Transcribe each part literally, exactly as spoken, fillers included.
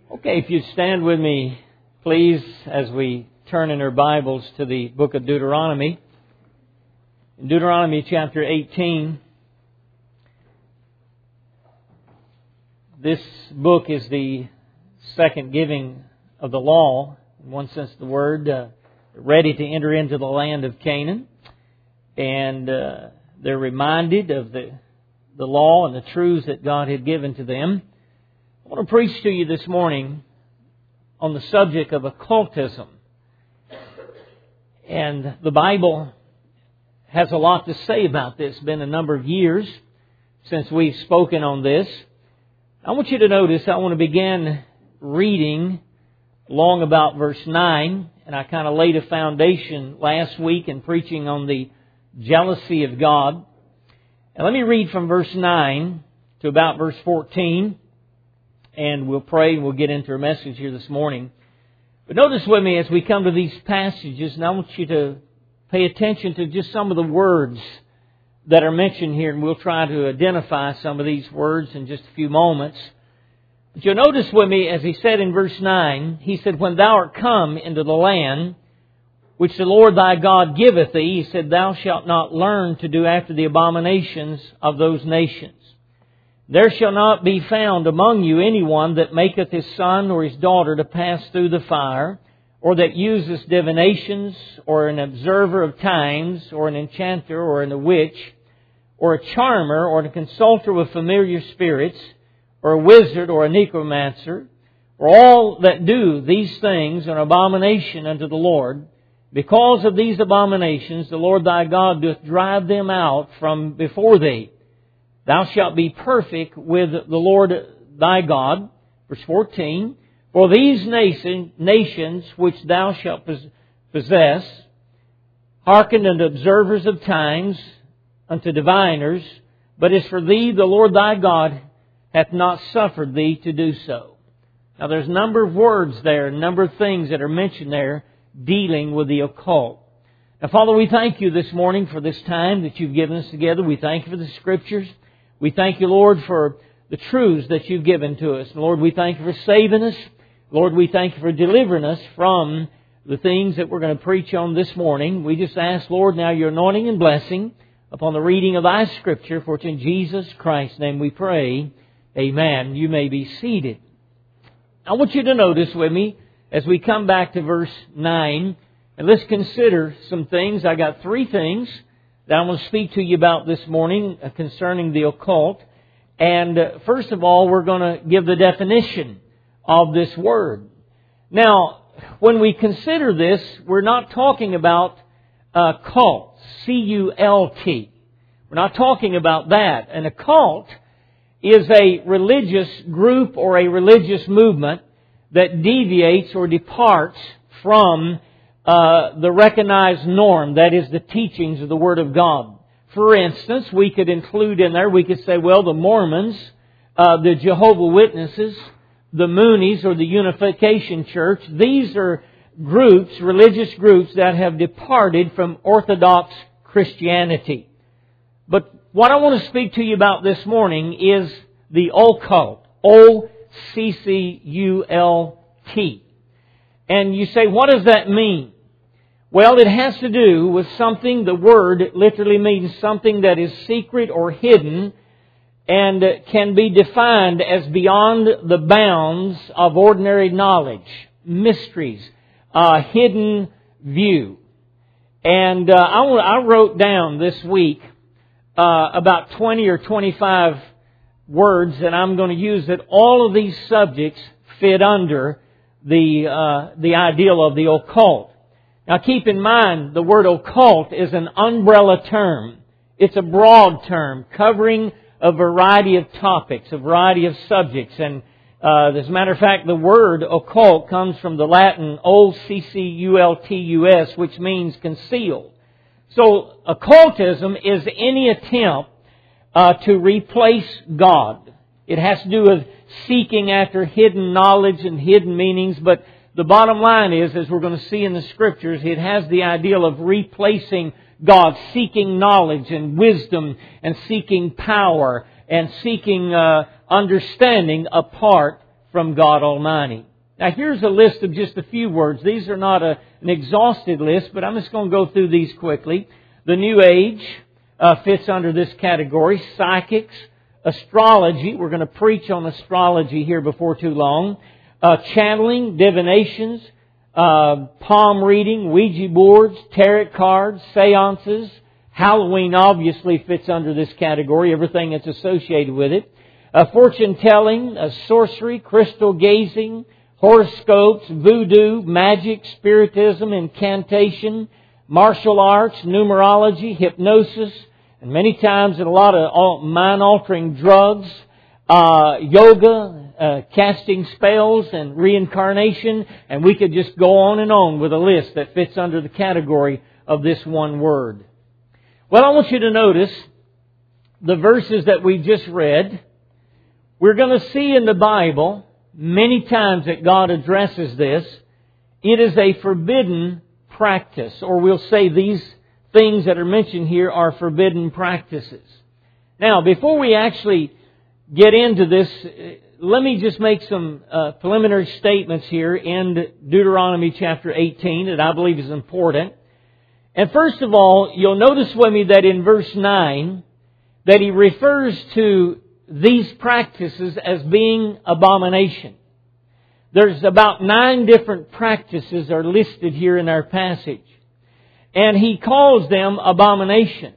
Okay, if you'd stand with me, please, as we turn in our Bibles to the book of Deuteronomy. In Deuteronomy chapter eighteen, this book is the second giving of the law, in one sense of the word, uh, ready to enter into the land of Canaan. And uh, they're reminded of the, the law and the truths that God had given to them. I want to preach to you this morning on the subject of occultism. And the Bible has a lot to say about this. It's been a number of years since we've spoken on this. I want you to notice, I want to begin reading along about verse nine. And I kind of laid a foundation last week in preaching on the jealousy of God. And let me read from verse nine to about verse fourteen. And we'll pray and we'll get into our message here this morning. But notice with me as we come to these passages, and I want you to pay attention to just some of the words that are mentioned here, and we'll try to identify some of these words in just a few moments. But you'll notice with me, as he said in verse nine, he said, "When thou art come into the land which the Lord thy God giveth thee," he said, "thou shalt not learn to do after the abominations of those nations. There shall not be found among you anyone that maketh his son or his daughter to pass through the fire, or that uses divinations, or an observer of times, or an enchanter, or an a witch, or a charmer, or a consulter with familiar spirits, or a wizard, or a necromancer, or all that do these things an abomination unto the Lord. Because of these abominations the Lord thy God doth drive them out from before thee. Thou shalt be perfect with the Lord thy God." Verse fourteen. "For these nation, nations which thou shalt possess hearken unto observers of times, unto diviners, but as for thee the Lord thy God hath not suffered thee to do so." Now there's a number of words there, a number of things that are mentioned there dealing with the occult. Now Father, we thank you this morning for this time that you've given us together. We thank you for the Scriptures. We thank you, Lord, for the truths that you've given to us. Lord, we thank you for saving us. Lord, we thank you for delivering us from the things that we're going to preach on this morning. We just ask, Lord, now your anointing and blessing upon the reading of thy Scripture, for it's in Jesus Christ's name we pray. Amen. You may be seated. I want you to notice with me as we come back to verse nine, and let's consider some things. I got three things that I want to speak to you about this morning concerning the occult. And uh, first of all, we're going to give the definition of this word. Now, when we consider this, we're not talking about uh, cult, C U L T. We're not talking about that. An occult is a religious group or a religious movement that deviates or departs from Uh, the recognized norm, that is the teachings of the Word of God. For instance, we could include in there, we could say, well, the Mormons, uh, the Jehovah's Witnesses, the Moonies or the Unification Church. These are groups, religious groups that have departed from Orthodox Christianity. But what I want to speak to you about this morning is the occult. O C C U L T. And you say, what does that mean? Well, it has to do with something, the word literally means something that is secret or hidden and can be defined as beyond the bounds of ordinary knowledge, mysteries, uh, hidden view. And uh, I, I wrote down this week uh, about twenty or twenty-five words, and I'm going to use that all of these subjects fit under the uh, the ideal of the occult. Now keep in mind, the word occult is an umbrella term. It's a broad term covering a variety of topics, a variety of subjects. And uh, as a matter of fact, the word occult comes from the Latin O C C U L T U S, which means concealed. So occultism is any attempt uh, to replace God. It has to do with seeking after hidden knowledge and hidden meanings, but the bottom line is, as we're going to see in the Scriptures, it has the ideal of replacing God, seeking knowledge and wisdom and seeking power and seeking uh, understanding apart from God Almighty. Now here's a list of just a few words. These are not a, an exhaustive list, but I'm just going to go through these quickly. The New Age uh, fits under this category. Psychics, astrology. We're going to preach on astrology here before too long. Uh, channeling, divinations, uh, palm reading, Ouija boards, tarot cards, seances. Halloween obviously fits under this category, everything that's associated with it. Uh, fortune telling, uh, sorcery, crystal gazing, horoscopes, voodoo, magic, spiritism, incantation, martial arts, numerology, hypnosis, and many times in a lot of mind-altering drugs, uh, yoga, uh, casting spells, and reincarnation, and we could just go on and on with a list that fits under the category of this one word. Well, I want you to notice the verses that we just read. We're going to see in the Bible many times that God addresses this. It is a forbidden practice, or we'll say these things that are mentioned here are forbidden practices. Now, before we actually get into this, let me just make some uh, preliminary statements here in Deuteronomy chapter eighteen that I believe is important. And first of all, you'll notice with me that in verse nine, that he refers to these practices as being abomination. There's about nine different practices are listed here in our passage. And he calls them abominations.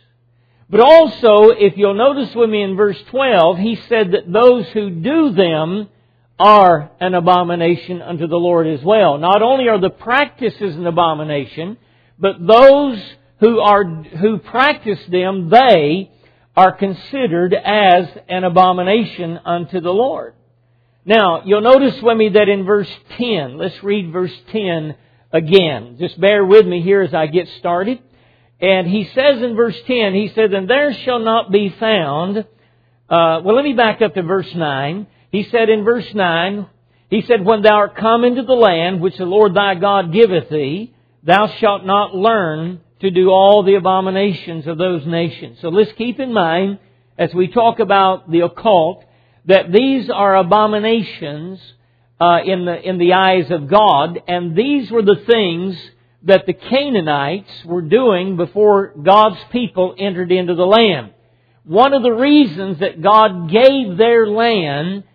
But also, if you'll notice with me in verse twelve, he said that those who do them are an abomination unto the Lord as well. Not only are the practices an abomination, but those who are who practice them, they are considered as an abomination unto the Lord. Now, you'll notice with me that in verse ten, let's read verse ten again. Just bear with me here as I get started. And he says in verse ten, he said, "And there shall not be found..." Uh, well, let me back up to verse nine. He said in verse nine, he said, "When thou art come into the land which the Lord thy God giveth thee, thou shalt not learn to do all the abominations of those nations." So let's keep in mind, as we talk about the occult, that these are abominations uh, in the in the eyes of God, and these were the things that the Canaanites were doing before God's people entered into the land. One of the reasons that God gave their land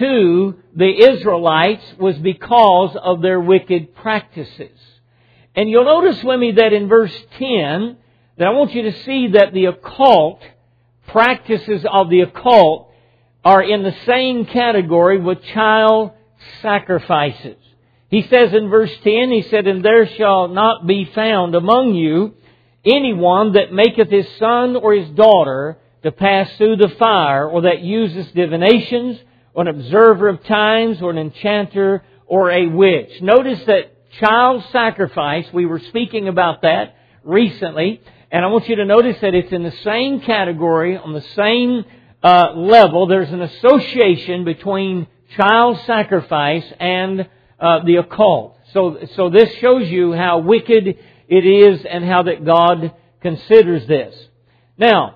to the Israelites was because of their wicked practices. And you'll notice with me that in verse ten, that I want you to see that the occult, practices of the occult, are in the same category with child sacrifices. He says in verse ten, he said, "And there shall not be found among you anyone that maketh his son or his daughter to pass through the fire, or that uses divinations, or an observer of times, or an enchanter, or a witch." Notice that child sacrifice, we were speaking about that recently, and I want you to notice that it's in the same category, on the same uh, level. There's an association between child sacrifice and uh, the occult. So, so this shows you how wicked it is and how that God considers this. Now,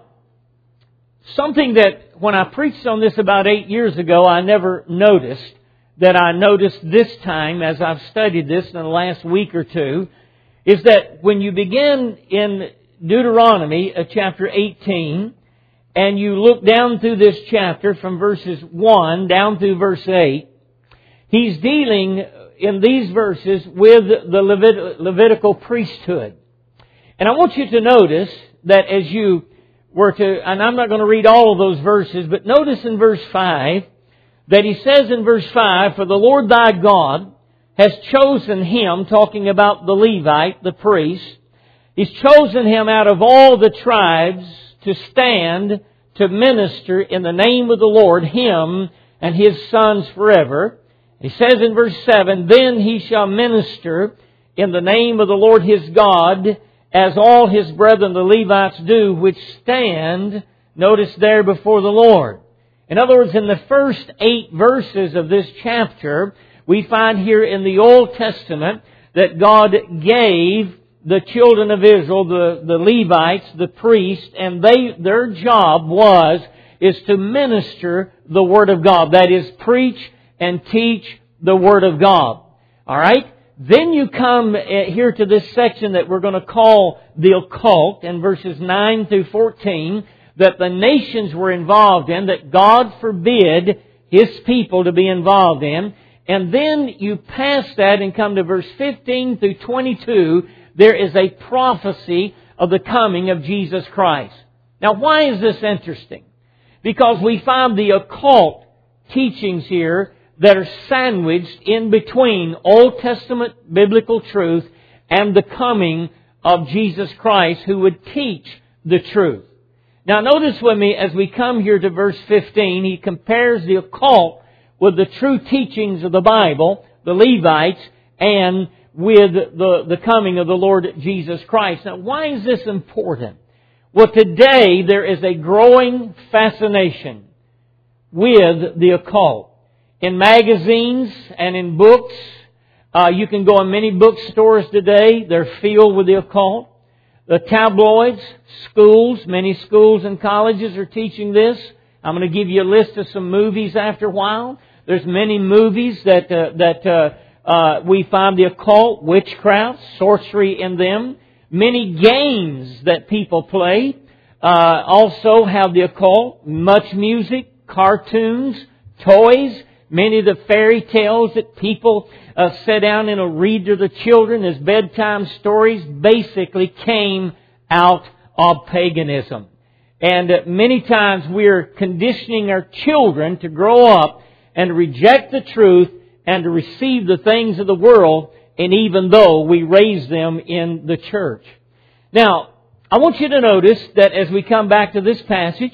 something that when I preached on this about eight years ago, I never noticed, that I noticed this time as I've studied this in the last week or two, is that when you begin in Deuteronomy uh, chapter eighteen, and you look down through this chapter from verses one down through verse eight, he's dealing in these verses with the Levit- Levitical priesthood. And I want you to notice that as you were to, and I'm not going to read all of those verses, but notice in verse five, that he says in verse five, "For the Lord thy God has chosen him," talking about the Levite, the priest, "He's chosen him out of all the tribes to stand to minister in the name of the Lord, him and his sons forever." He says in verse seven, "Then he shall minister in the name of the Lord his God, as all his brethren the Levites do, which stand," notice there, "before the Lord." In other words, in the first eight verses of this chapter, we find here in the Old Testament that God gave the children of Israel, the, the Levites, the priests, and they their job was, is to minister the Word of God. That is, preach and teach the Word of God. All right? Then you come here to this section that we're going to call the occult in verses nine through fourteen, that the nations were involved in, that God forbid His people to be involved in. And then you pass that and come to verse fifteen through twenty-two, there is a prophecy of the coming of Jesus Christ. Now, why is this interesting? Because we find the occult teachings here that are sandwiched in between Old Testament biblical truth and the coming of Jesus Christ, who would teach the truth. Now notice with me, as we come here to verse fifteen, he compares the occult with the true teachings of the Bible, the Levites, and with the, the coming of the Lord Jesus Christ. Now, why is this important? Well, today there is a growing fascination with the occult. In magazines and in books, uh, you can go in many bookstores today. They're filled with the occult. The tabloids, schools, many schools and colleges are teaching this. I'm going to give you a list of some movies after a while. There's many movies that uh, that uh, uh, we find the occult, witchcraft, sorcery in them. Many games that people play uh, also have the occult. Much music, cartoons, toys. Many of the fairy tales that people uh, sit down and will read to the children as bedtime stories basically came out of paganism. And uh, many times we're conditioning our children to grow up and reject the truth and to receive the things of the world, and even though we raise them in the church. Now, I want you to notice that as we come back to this passage,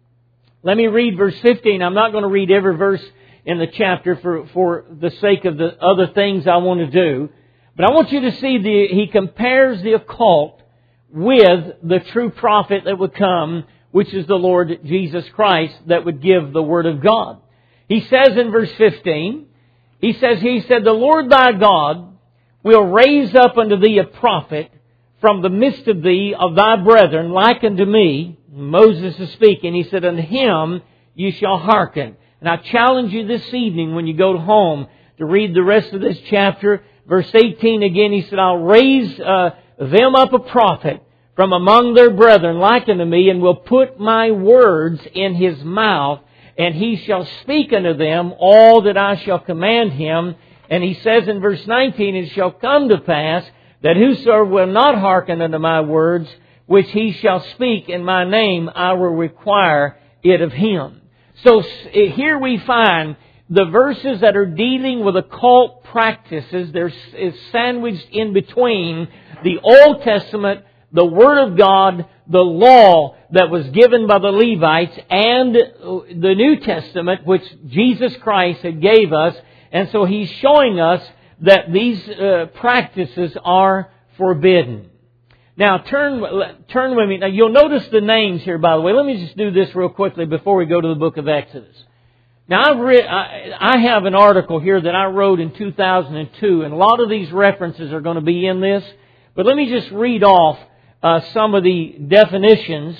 let me read verse fifteen. I'm not going to read every verse in the chapter for, for the sake of the other things I want to do. But I want you to see the, he compares the occult with the true prophet that would come, which is the Lord Jesus Christ, that would give the Word of God. He says in verse fifteen, he says, He said, "The Lord thy God will raise up unto thee a prophet from the midst of thee of thy brethren, like unto me." Moses is speaking. He said, "Unto him you shall hearken." And I challenge you this evening when you go home to read the rest of this chapter. Verse eighteen again, he said, "I'll raise uh, them up a prophet from among their brethren like unto me, and will put my words in his mouth, and he shall speak unto them all that I shall command him." And he says in verse nineteen, "It shall come to pass that whosoever will not hearken unto my words, which he shall speak in my name, I will require it of him." So here we find the verses that are dealing with occult practices. There's is sandwiched in between the Old Testament, the Word of God, the law that was given by the Levites, and the New Testament, which Jesus Christ had gave us. And so He's showing us that these uh, practices are forbidden. Now, turn turn with me. Now, you'll notice the names here, by the way. Let me just do this real quickly before we go to the book of Exodus. Now, I've read, I, I have an article here that I wrote in two thousand two, and a lot of these references are going to be in this. But let me just read off uh, some of the definitions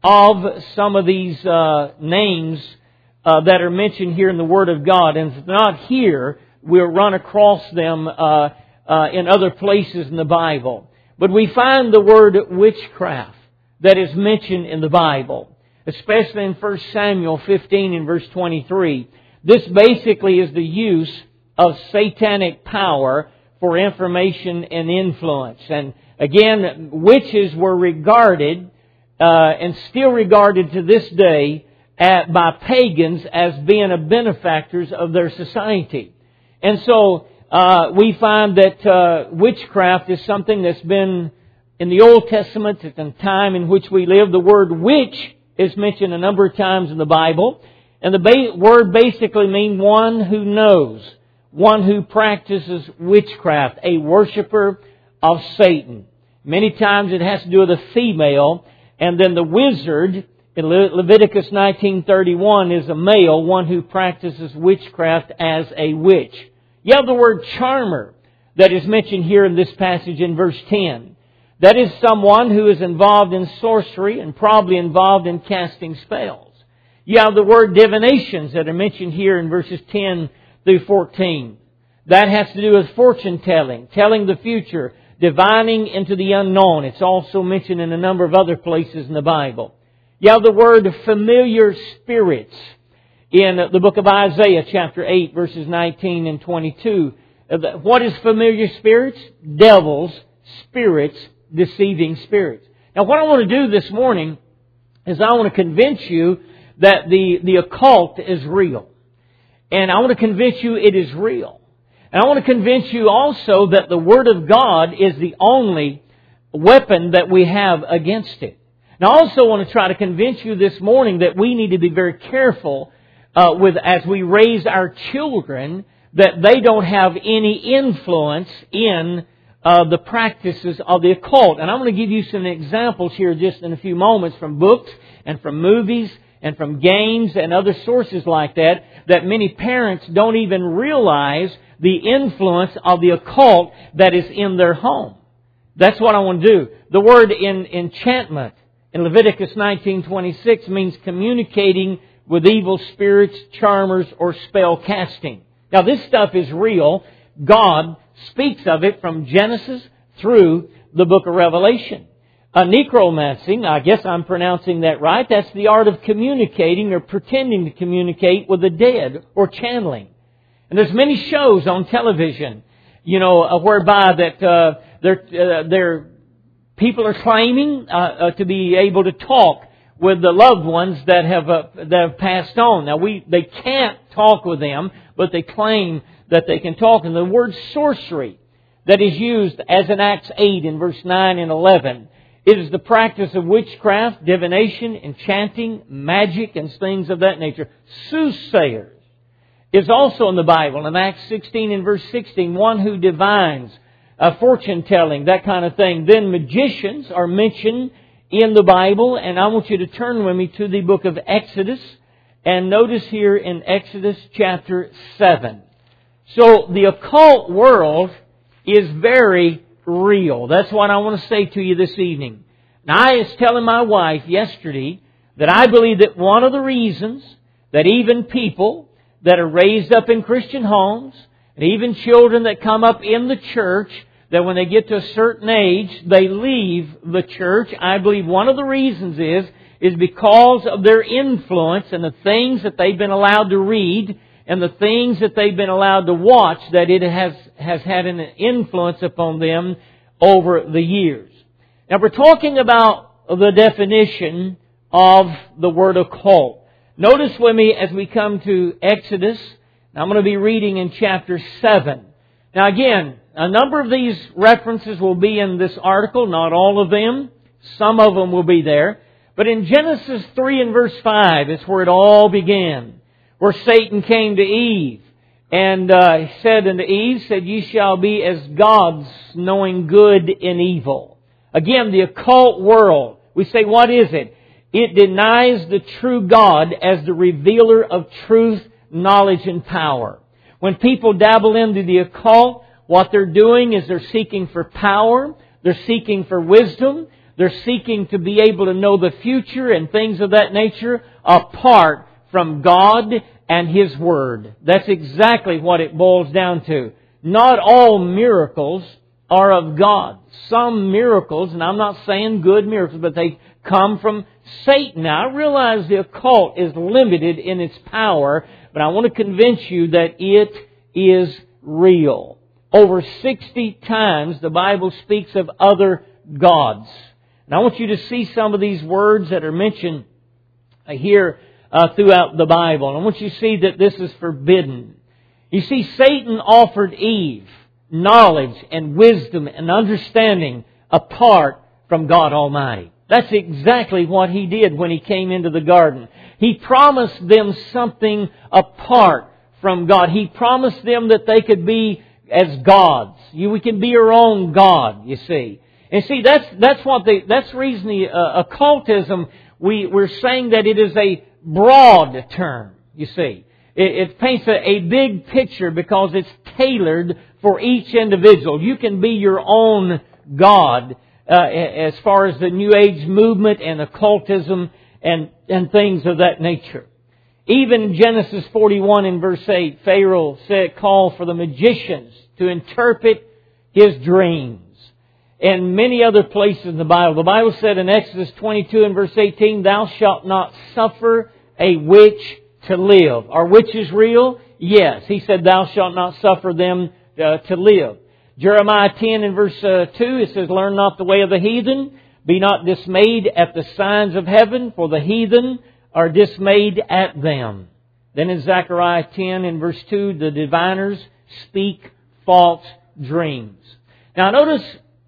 of some of these uh, names uh, that are mentioned here in the Word of God. And if not here, we'll run across them uh, uh, in other places in the Bible. But we find the word witchcraft that is mentioned in the Bible, especially in First Samuel fifteen and verse twenty-three. This basically is the use of satanic power for information and influence. And again, witches were regarded uh, and still regarded to this day at, by pagans as being a benefactors of their society. And so Uh, we find that uh, witchcraft is something that's been in the Old Testament at the time in which we live. The word witch is mentioned a number of times in the Bible. And the ba- word basically means one who knows, one who practices witchcraft, a worshiper of Satan. Many times it has to do with a female. And then the wizard in Le- Leviticus nineteen thirty-one is a male, one who practices witchcraft as a witch. You have the word charmer that is mentioned here in this passage in verse ten. That is someone who is involved in sorcery and probably involved in casting spells. You have the word divinations that are mentioned here in verses ten through fourteen. That has to do with fortune telling, telling the future, divining into the unknown. It's also mentioned in a number of other places in the Bible. You have the word familiar spirits in the book of Isaiah, chapter eight, verses nineteen and twenty-two. What is familiar spirits? Devils, spirits, deceiving spirits. Now what I want to do this morning is I want to convince you that the, the occult is real. And I want to convince you it is real. And I want to convince you also that the Word of God is the only weapon that we have against it. Now I also want to try to convince you this morning that we need to be very careful uh, with as we raise our children that they don't have any influence in uh, the practices of the occult. And I'm going to give you some examples here just in a few moments from books and from movies and from games and other sources like that, that many parents don't even realize the influence of the occult that is in their home. That's what I want to do. The word in enchantment in Leviticus nineteen twenty-six means communicating with evil spirits, charmers, or spell casting. Now this stuff is real. God speaks of it from Genesis through the book of Revelation. Uh, necromancy, I guess I'm pronouncing that right, that's the art of communicating or pretending to communicate with the dead or channeling. And there's many shows on television, you know, uh, whereby that uh, they're, uh, they're, people are claiming uh, uh, to be able to talk with the loved ones that have uh, that have passed on. Now we they can't talk with them, but they claim that they can talk. And the word sorcery that is used as in Acts eight in verse nine and eleven, it is the practice of witchcraft, divination, enchanting, magic, and things of that nature. Soothsayers is also in the Bible. In Acts sixteen and verse sixteen, one who divines, uh, fortune telling, that kind of thing. Then magicians are mentioned in the Bible, and I want you to turn with me to the book of Exodus, and notice here in Exodus chapter seven. So the occult world is very real. That's what I want to say to you this evening. Now I was telling my wife yesterday that I believe that one of the reasons that even people that are raised up in Christian homes, and even children that come up in the church, that when they get to a certain age, they leave the church. I believe one of the reasons is, is because of their influence and the things that they've been allowed to read and the things that they've been allowed to watch, that it has, has had an influence upon them over the years. Now we're talking about the definition of the word occult. Notice with me as we come to Exodus, I'm going to be reading in chapter seven. Now again, a number of these references will be in this article, not all of them. Some of them will be there. But in Genesis three and verse five is where it all began, where Satan came to Eve and uh, said unto Eve, said, "Ye shall be as gods, knowing good and evil." Again, the occult world, we say, what is it? It denies the true God as the revealer of truth, knowledge, and power. When people dabble into the occult, what they're doing is they're seeking for power, they're seeking for wisdom, they're seeking to be able to know the future and things of that nature apart from God and His Word. That's exactly what it boils down to. Not all miracles are of God. Some miracles, and I'm not saying good miracles, but they come from Satan. Now, I realize the occult is limited in its power, but I want to convince you that it is real. Over sixty times the Bible speaks of other gods. And I want you to see some of these words that are mentioned here uh, throughout the Bible. And I want you to see that this is forbidden. You see, Satan offered Eve knowledge and wisdom and understanding apart from God Almighty. That's exactly what he did when he came into the garden. He promised them something apart from God. He promised them that they could be as gods. You, we can be our own God, you see. And see, that's that's what the that's the reason the uh, occultism, we we're saying that it is a broad term. You see, it, it paints a, a big picture because it's tailored for each individual. You can be your own God uh, as far as the New Age movement and occultism and and things of that nature. Even Genesis forty-one in verse eight, Pharaoh said, called for the magicians to interpret his dreams. And many other places in the Bible. The Bible said in Exodus twenty-two and verse eighteen, Thou shalt not suffer a witch to live. Are witches real? Yes. He said, Thou shalt not suffer them uh, to live. Jeremiah ten and verse uh, two, it says, Learn not the way of the heathen. Be not dismayed at the signs of heaven, for the heathen are dismayed at them. Then in Zechariah ten and verse two, the diviners speak false dreams. Now notice,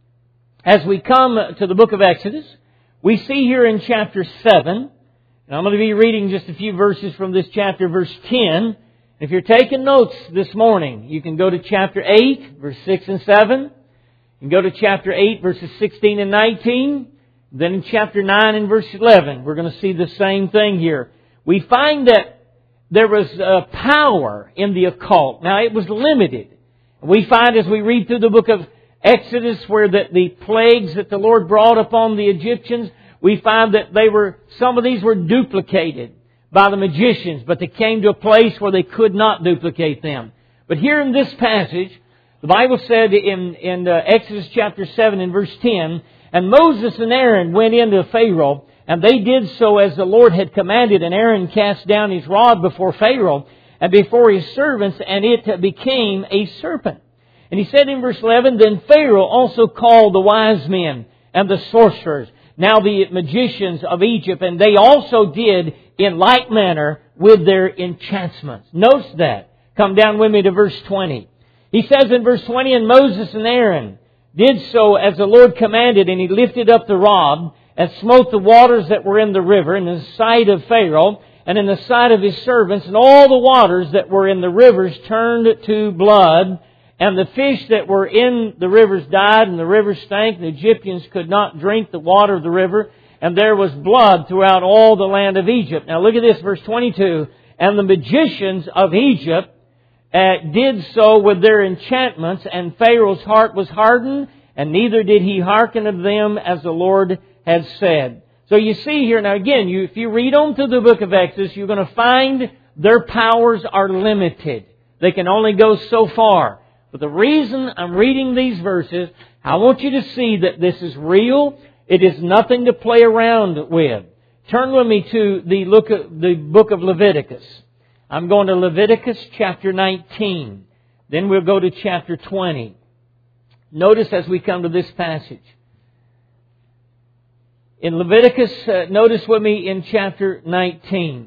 as we come to the book of Exodus, we see here in chapter seven, and I'm going to be reading just a few verses from this chapter, verse ten. If you're taking notes this morning, you can go to chapter eight, verse six and seven. You can go to chapter eight, verses sixteen and nineteen. Then in chapter nine and verse eleven, we're going to see the same thing here. We find that there was uh, power in the occult. Now, it was limited. We find as we read through the book of Exodus, where the, the plagues that the Lord brought upon the Egyptians, we find that they were, some of these were duplicated by the magicians, but they came to a place where they could not duplicate them. But here in this passage, the Bible said in, in uh, Exodus chapter seven and verse ten, And Moses and Aaron went into Pharaoh, and they did so as the Lord had commanded, and Aaron cast down his rod before Pharaoh and before his servants, and it became a serpent. And he said in verse eleven, Then Pharaoh also called the wise men and the sorcerers, now the magicians of Egypt, and they also did in like manner with their enchantments. Notice that. Come down with me to verse twenty. He says in verse twenty, And Moses and Aaron did so as the Lord commanded, and he lifted up the rod and smote the waters that were in the river in the sight of Pharaoh and in the sight of his servants, and all the waters that were in the rivers turned to blood. And the fish that were in the rivers died, and the rivers stank, and the Egyptians could not drink the water of the river, and there was blood throughout all the land of Egypt. Now look at this, verse twenty-two. And the magicians of Egypt uh, did so with their enchantments, and Pharaoh's heart was hardened, and neither did he hearken of them as the Lord had said. So you see here, now again, you, if you read on through the book of Exodus, you're going to find their powers are limited. They can only go so far. But the reason I'm reading these verses, I want you to see that this is real. It is nothing to play around with. Turn with me to the look of the book of Leviticus. I'm going to Leviticus chapter nineteen. Then we'll go to chapter twenty. Notice as we come to this passage. In Leviticus, uh, notice with me in chapter nineteen.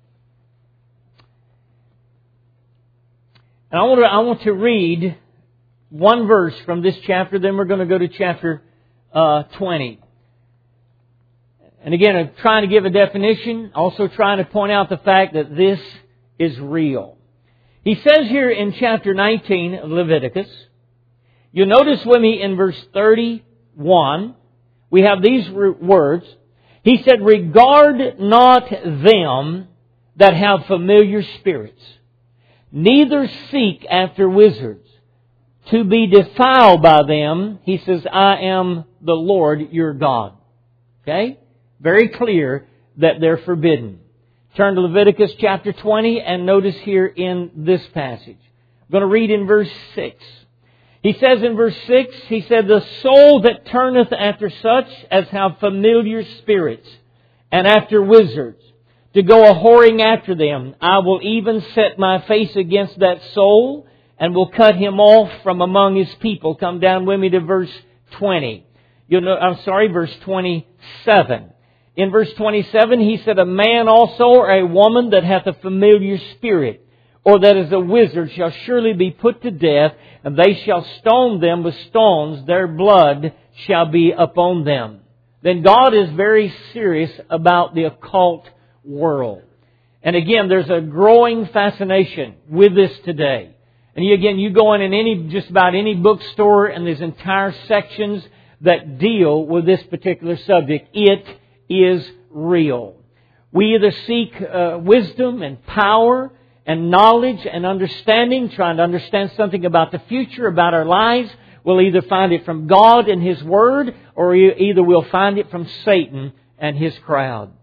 And I want to, I want to read one verse from this chapter, then we're going to go to chapter uh, twenty. And again, I'm trying to give a definition, also trying to point out the fact that this is real. He says here in chapter nineteen of Leviticus, you'll notice with me in verse thirty-one, we have these words. He said, Regard not them that have familiar spirits, neither seek after wizards, to be defiled by them. He says, I am the Lord your God. Okay? Very clear that they're forbidden. Turn to Leviticus chapter twenty and notice here in this passage. I'm going to read in verse six. He says in verse six, he said, The soul that turneth after such as have familiar spirits and after wizards, to go a-whoring after them, I will even set my face against that soul, and will cut him off from among his people. Come down with me to verse twenty. You'll know, I'm sorry, verse twenty-seven. In verse twenty-seven, he said, A man also or a woman that hath a familiar spirit, or that is a wizard, shall surely be put to death, and they shall stone them with stones, their blood shall be upon them. Then God is very serious about the occult world. And again, there's a growing fascination with this today. And you, again, you go in in any, just about any bookstore, and there's entire sections that deal with this particular subject. It is real. We either seek uh, wisdom and power and knowledge and understanding, trying to understand something about the future, about our lives. We'll either find it from God and His Word, or either we'll find it from Satan and his crowd.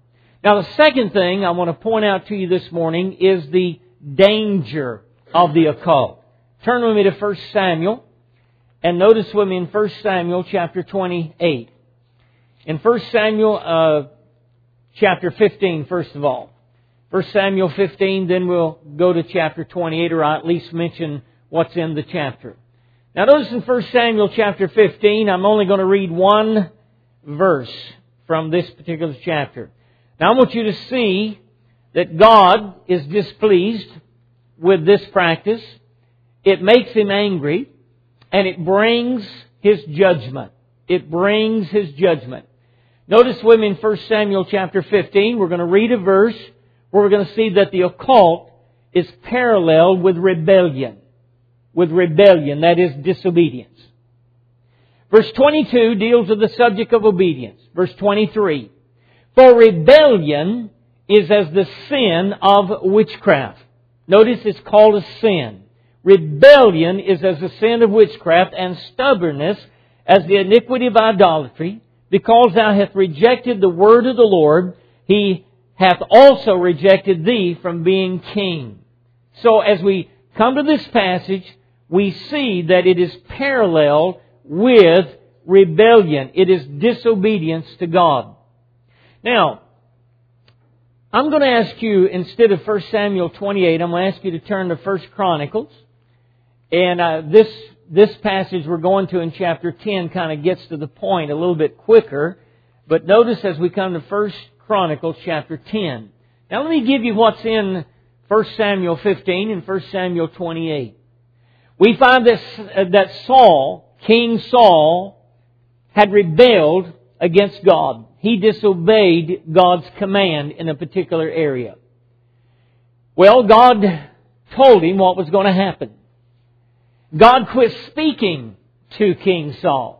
Now, the second thing I want to point out to you this morning is the danger of the occult. Turn with me to First Samuel, and notice with me in First Samuel chapter twenty-eight. In First Samuel uh, chapter fifteen, first of all. First Samuel fifteen, then we'll go to chapter twenty-eight, or I'll at least mention what's in the chapter. Now notice in First Samuel chapter fifteen, I'm only going to read one verse from this particular chapter. Now I want you to see that God is displeased with this practice. It makes Him angry, and it brings His judgment. It brings His judgment. Notice with me in First Samuel chapter fifteen, we're going to read a verse where we're going to see that the occult is paralleled with rebellion. With rebellion, that is disobedience. Verse twenty-two deals with the subject of obedience. Verse twenty-three. For rebellion is as the sin of witchcraft. Notice it's called a sin. Rebellion is as the sin of witchcraft, and stubbornness as the iniquity of idolatry. Because thou hast rejected the word of the Lord, He hath also rejected thee from being king. So as we come to this passage, we see that it is parallel with rebellion. It is disobedience to God. Now, I'm going to ask you, instead of First Samuel twenty-eight, I'm going to ask you to turn to First Chronicles. And uh, this this passage we're going to in chapter ten kind of gets to the point a little bit quicker. But notice as we come to First Chronicles chapter ten. Now let me give you what's in First Samuel fifteen and First Samuel twenty-eight. We find that, uh, that Saul, King Saul, had rebelled against God. He disobeyed God's command in a particular area. Well, God told him what was going to happen. God quit speaking to King Saul.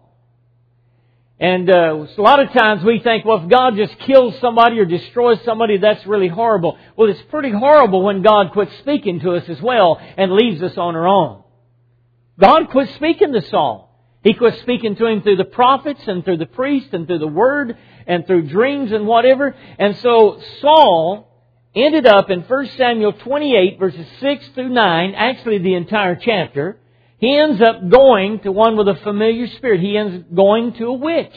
And uh, a lot of times we think, well, if God just kills somebody or destroys somebody, that's really horrible. Well, it's pretty horrible when God quits speaking to us as well and leaves us on our own. God quit speaking to Saul. He quit speaking to him through the prophets and through the priests and through the Word and through dreams and whatever. And so Saul ended up in First Samuel twenty-eight, verses six through nine, actually the entire chapter. He ends up going to one with a familiar spirit. He ends up going to a witch,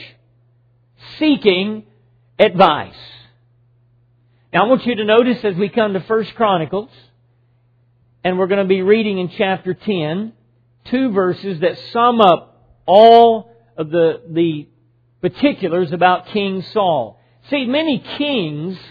seeking advice. Now I want you to notice as we come to First Chronicles, and we're going to be reading in chapter ten, two verses that sum up all of the, the particulars about King Saul. See, many kings,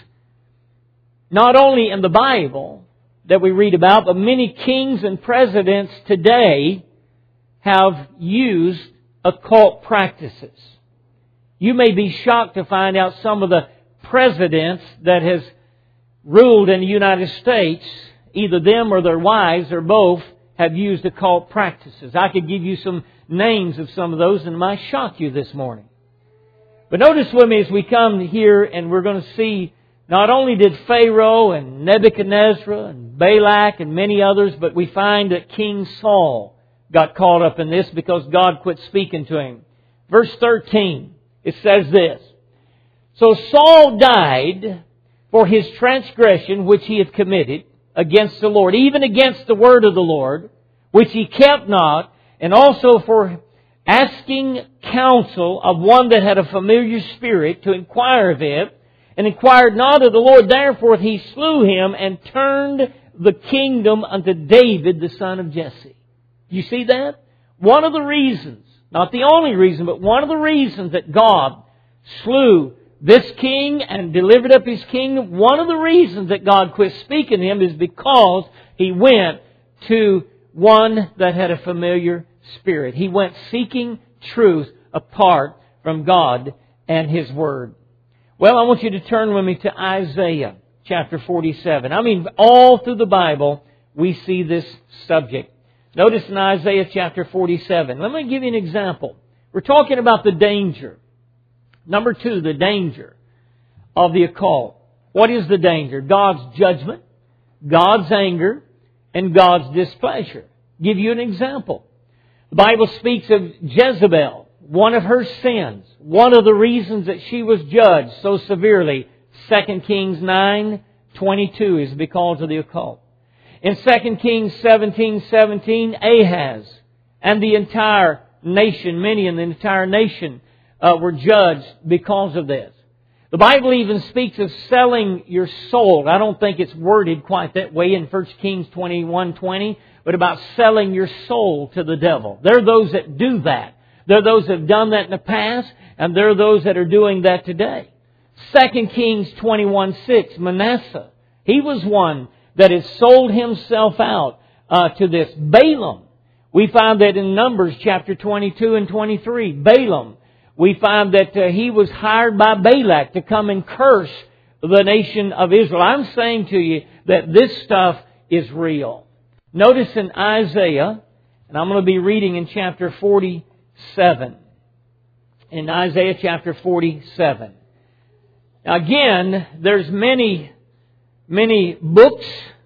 not only in the Bible that we read about, but many kings and presidents today have used occult practices. You may be shocked to find out some of the presidents that has ruled in the United States, either them or their wives or both, have used occult practices. I could give you some names of some of those and it might shock you this morning. But notice with me as we come here and we're going to see not only did Pharaoh and Nebuchadnezzar and Balak and many others, but we find that King Saul got caught up in this because God quit speaking to him. Verse thirteen, it says this. So Saul died for his transgression which he had committed against the Lord, even against the word of the Lord, which he kept not, and also for asking counsel of one that had a familiar spirit to inquire of it, and inquired not of the Lord. Therefore he slew him and turned the kingdom unto David, the son of Jesse. You see that? One of the reasons, not the only reason, but one of the reasons that God slew this king and delivered up his kingdom, one of the reasons that God quit speaking to him is because he went to one that had a familiar spirit. He went seeking truth apart from God and His Word. Well, I want you to turn with me to Isaiah chapter forty-seven. I mean, all through the Bible, we see this subject. Notice in Isaiah chapter forty-seven. Let me give you an example. We're talking about the danger. Number two, the danger of the occult. What is the danger? God's judgment, God's anger, and God's displeasure. Give you an example. The Bible speaks of Jezebel, one of her sins, one of the reasons that she was judged so severely, Second Kings nine twenty-two is because of the occult. In Second Kings seventeen seventeen, Ahaz and the entire nation, many in the entire nation, uh, were judged because of this. The Bible even speaks of selling your soul. I don't think it's worded quite that way in First Kings twenty-one twenty, but about selling your soul to the devil. There are those that do that. There are those that have done that in the past, and there are those that are doing that today. Second Kings twenty-one six, Manasseh, he was one that had sold himself out uh, to this. Balaam, we find that in Numbers chapter twenty-two and twenty-three. Balaam, we find that uh, he was hired by Balak to come and curse the nation of Israel. I'm saying to you that this stuff is real. Notice in Isaiah, and I'm going to be reading in chapter forty-seven. In Isaiah chapter forty-seven. Now again, there's many, many books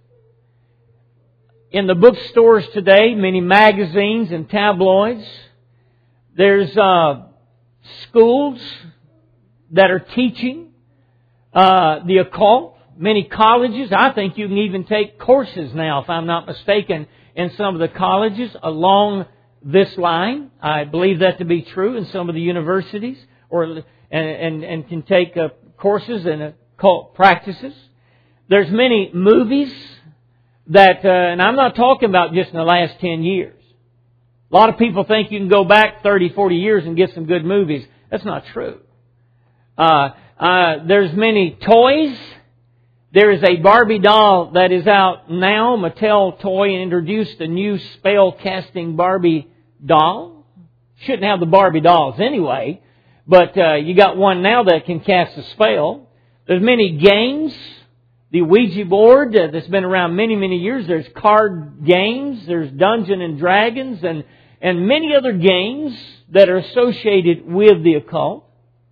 in the bookstores today, many magazines and tabloids. There's uh, schools that are teaching uh, the occult. Many colleges. I think you can even take courses now, if I'm not mistaken, in some of the colleges along this line. I believe that to be true in some of the universities, or and and, and can take uh, courses in occult practices. There's many movies that, uh, and I'm not talking about just in the last ten years. A lot of people think you can go back thirty, forty years and get some good movies. That's not true. Uh, uh, there's many toys. There is a Barbie doll that is out now. Mattel Toy introduced a new spell-casting Barbie doll. Shouldn't have the Barbie dolls anyway, but uh, you got one now that can cast a spell. There's many games. The Ouija board uh, that's been around many, many years. There's card games. There's Dungeons and Dragons and, and many other games that are associated with the occult.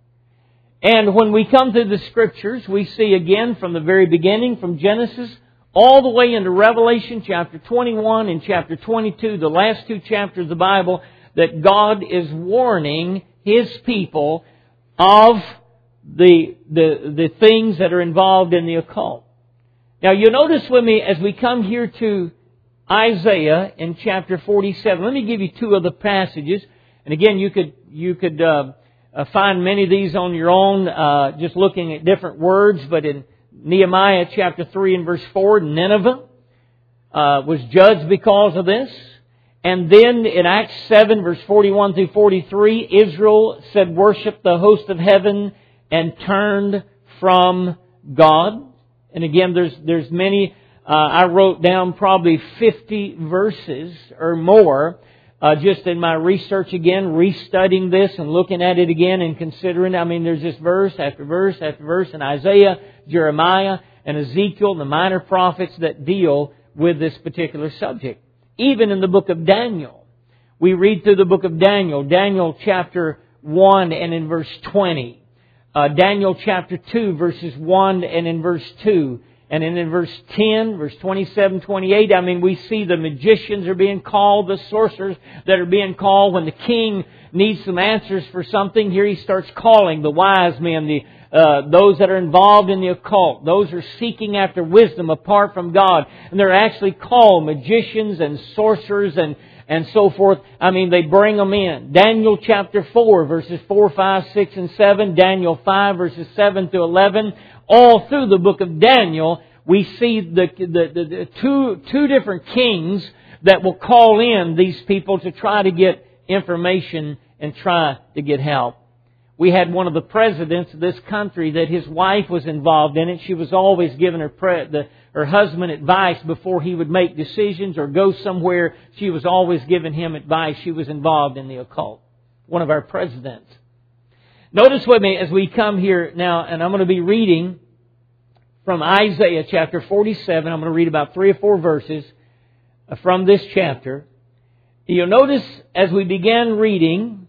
And when we come to the Scriptures, we see again from the very beginning, from Genesis, all the way into Revelation chapter twenty-one and chapter twenty-two, the last two chapters of the Bible, that God is warning His people of the, the, the things that are involved in the occult. Now you'll notice with me as we come here to Isaiah in chapter forty-seven. Let me give you two other passages. And again, you could, you could, uh, Uh, find many of these on your own, uh, just looking at different words. But in Nehemiah chapter three and verse four, Nineveh uh, was judged because of this. And then in Acts seven verse forty-one through forty-three, Israel said, "Worship the host of heaven," and turned from God. And again, there's there's many. Uh, I wrote down probably fifty verses or more. Uh, just in my research again, restudying this and looking at it again and considering, I mean, there's just verse after verse after verse in Isaiah, Jeremiah, and Ezekiel, the minor prophets that deal with this particular subject. Even in the book of Daniel, we read through the book of Daniel, Daniel chapter one and in verse twenty, uh, Daniel chapter two, verses one and in verse two, and then in verse ten, verse twenty-seven, twenty-eight, I mean, we see the magicians are being called, the sorcerers that are being called. When the king needs some answers for something, here he starts calling the wise men, the uh, those that are involved in the occult. Those are seeking after wisdom apart from God. And they're actually called magicians and sorcerers and, and so forth. I mean, they bring them in. Daniel chapter four, verses four, five, six, and seven. Daniel five, verses seven to eleven. All through the book of Daniel, we see the, the, the, the two, two different kings that will call in these people to try to get information and try to get help. We had one of the presidents of this country that his wife was involved in it. She was always giving her pre- the, her husband advice before he would make decisions or go somewhere. She was always giving him advice. She was involved in the occult. One of our presidents. Notice with me as we come here now, and I'm going to be reading from Isaiah chapter forty-seven. I'm going to read about three or four verses from this chapter. You'll notice as we begin reading,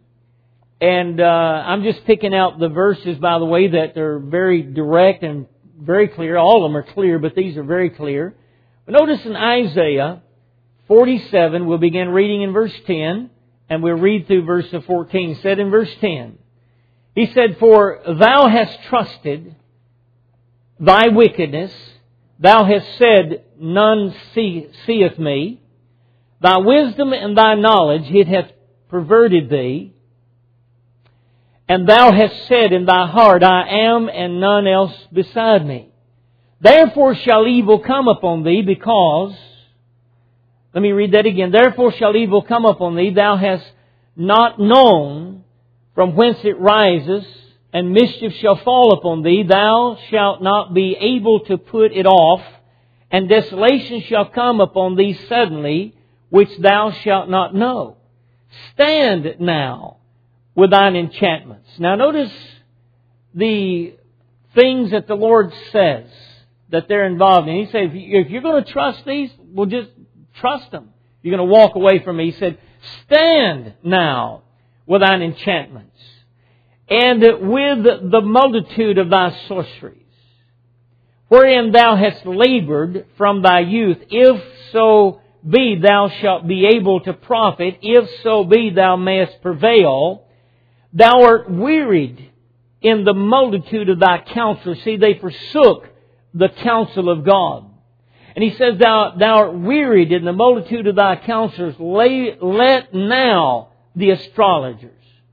and uh, I'm just picking out the verses, by the way, that are very direct and very clear. All of them are clear, but these are very clear. But notice in Isaiah forty-seven, we'll begin reading in verse ten, and we'll read through verse fourteen. It said in verse ten, He said, "For thou hast trusted thy wickedness. Thou hast said, none see, seeth me. Thy wisdom and thy knowledge, it hath perverted thee. And thou hast said in thy heart, I am, and none else beside me. Therefore shall evil come upon thee, because... Let me read that again. Therefore shall evil come upon thee. Thou hast not known from whence it rises, and mischief shall fall upon thee. Thou shalt not be able to put it off, and desolation shall come upon thee suddenly, which thou shalt not know. Stand now with thine enchantments. Now notice the things that the Lord says that they're involved in. He said, if you're going to trust these, well, just trust them. You're going to walk away from me. He said, stand now with thine enchantments, and with the multitude of thy sorceries, wherein thou hast labored from thy youth, if so be thou shalt be able to profit, if so be thou mayest prevail. Thou art wearied in the multitude of thy counselors. See, they forsook the counsel of God. And he says, thou, thou art wearied in the multitude of thy counselors. Lay, let now the astrologers.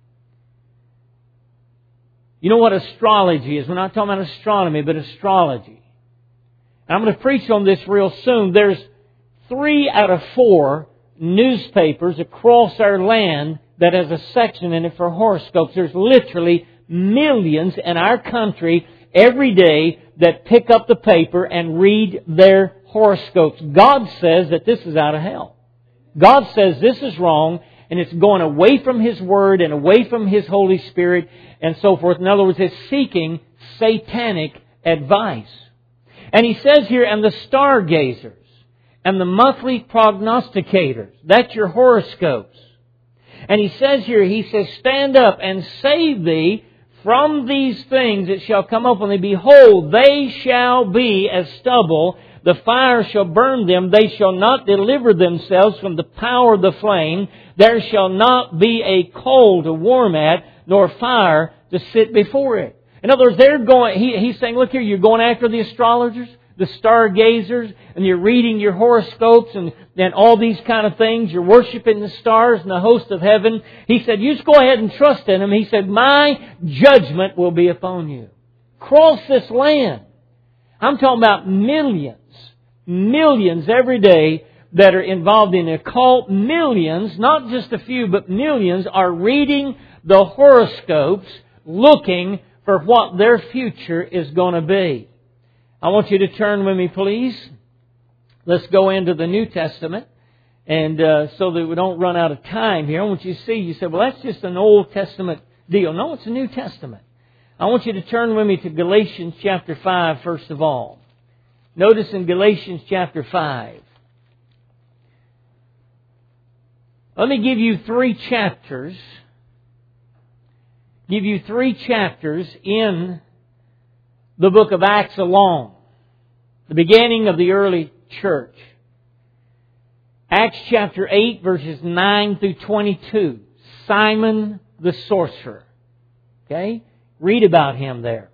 You know what astrology is? We're not talking about astronomy, but astrology. And I'm going to preach on this real soon. There's three out of four newspapers across our land that has a section in it for horoscopes. There's literally millions in our country every day that pick up the paper and read their horoscopes. God says that this is out of hell. God says this is wrong, and it's going away from His Word and away from His Holy Spirit and so forth. In other words, it's seeking satanic advice. And He says here, and the stargazers and the monthly prognosticators, that's your horoscopes. And He says here, He says, stand up and save thee from these things that shall come upon thee. Behold, they shall be as stubble. The fire shall burn them. They shall not deliver themselves from the power of the flame. There shall not be a coal to warm at, nor fire to sit before it. In other words, they're going. He, he's saying, look here, you're going after the astrologers, the stargazers, and you're reading your horoscopes and, and all these kind of things. You're worshiping the stars and the host of heaven. He said, you just go ahead and trust in them. He said, my judgment will be upon you. Cross this land. I'm talking about millions, millions every day that are involved in occult. Millions, not just a few, but millions are reading the horoscopes looking for what their future is going to be. I want you to turn with me, please. Let's go into the New Testament. And uh, so that we don't run out of time here, I want you to see, you say, well, that's just an Old Testament deal. No, it's a New Testament. I want you to turn with me to Galatians chapter five, first of all. Notice in Galatians chapter five. Let me give you three chapters. Give you three chapters in the book of Acts alone. The beginning of the early church. Acts chapter eight, verses nine through twenty-two. Simon the sorcerer. Okay? Read about him there.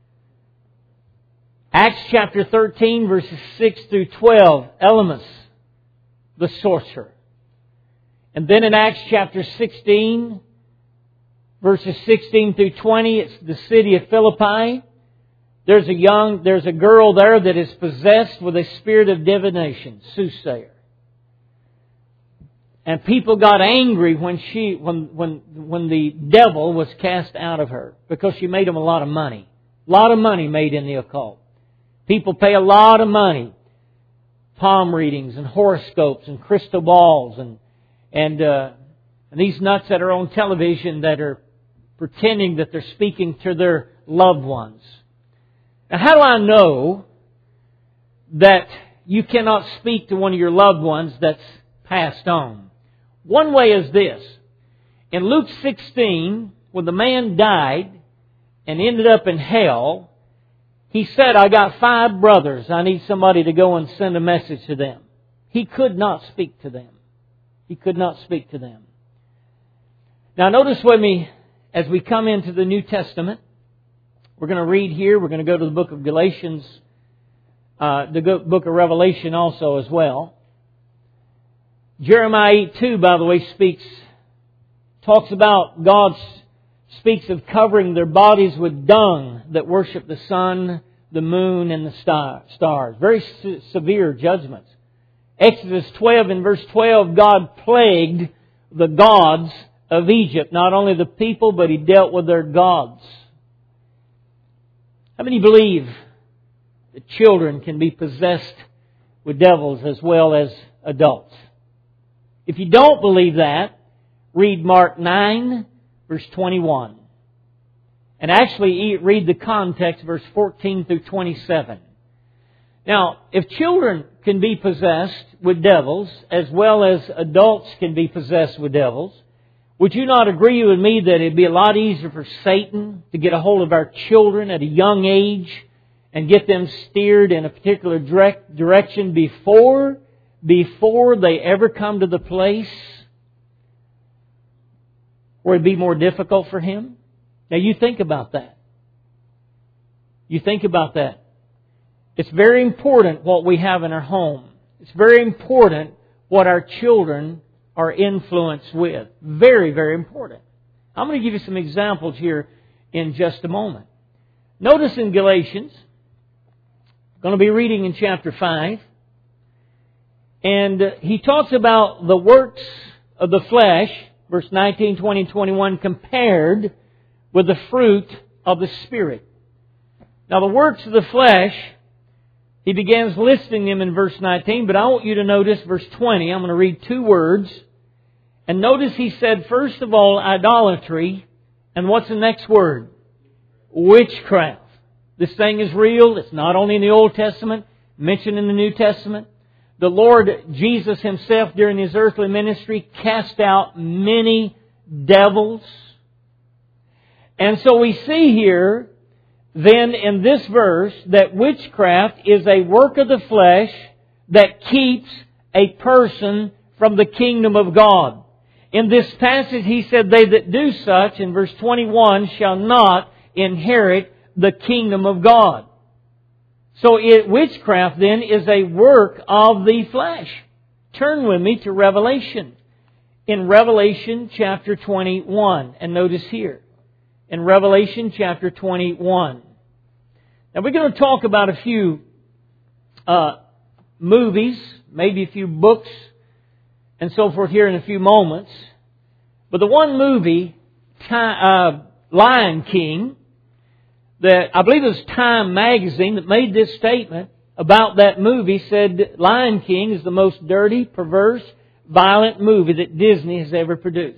Acts chapter thirteen, verses six through twelve. Elymas the sorcerer. And then in Acts chapter sixteen, verses sixteen through twenty, it's the city of Philippi. There's a young, there's a girl there that is possessed with a spirit of divination, soothsayer. And people got angry when she, when, when, when the devil was cast out of her, because she made them a lot of money. A lot of money made in the occult. People pay a lot of money. Palm readings and horoscopes and crystal balls and, and, uh, and these nuts that are on television that are pretending that they're speaking to their loved ones. Now, how do I know that you cannot speak to one of your loved ones that's passed on? One way is this. In Luke sixteen, when the man died and ended up in hell, he said, I got five brothers. I need somebody to go and send a message to them. He could not speak to them. He could not speak to them. Now notice with me, as we come into the New Testament, We're going to read here. We're going to go to the book of Galatians, uh, the book of Revelation also as well. Jeremiah eight two, by the way, speaks, talks about God speaks of covering their bodies with dung that worship the sun, the moon, and the star, stars. Very se- severe judgments. Exodus twelve and verse twelve, God plagued the gods of Egypt. Not only the people, but He dealt with their gods. How many believe that children can be possessed with devils as well as adults? If you don't believe that, read Mark nine, verse twenty-one. And actually read the context, verse fourteen through twenty-seven. Now, if children can be possessed with devils, as well as adults can be possessed with devils, would you not agree with me that it'd be a lot easier for Satan to get a hold of our children at a young age and get them steered in a particular direct direction before, before they ever come to the place where it'd be more difficult for him? Now you think about that. You think about that. It's very important what we have in our home. It's very important what our children are influenced with. Very, very important. I'm going to give you some examples here in just a moment. Notice in Galatians, I'm going to be reading in chapter five, and he talks about the works of the flesh, verse nineteen, twenty, and twenty-one, compared with the fruit of the Spirit. Now the works of the flesh, he begins listing them in verse nineteen, but I want you to notice verse twenty. I'm going to read two words. And notice he said, first of all, idolatry. And what's the next word? Witchcraft. This thing is real. It's not only in the Old Testament, mentioned in the New Testament. The Lord Jesus Himself during His earthly ministry cast out many devils. And so we see here then in this verse that witchcraft is a work of the flesh that keeps a person from the kingdom of God. In this passage he said, they that do such, in verse twenty-one, shall not inherit the kingdom of God. So it, witchcraft then is a work of the flesh. Turn with me to Revelation. In Revelation chapter twenty-one, and notice here. In Revelation chapter twenty-one. Now we're going to talk about a few uh, movies, maybe a few books, and so forth here in a few moments. But the one movie, uh, Lion King, that I believe it was Time magazine that made this statement about that movie, said Lion King is the most dirty, perverse, violent movie that Disney has ever produced.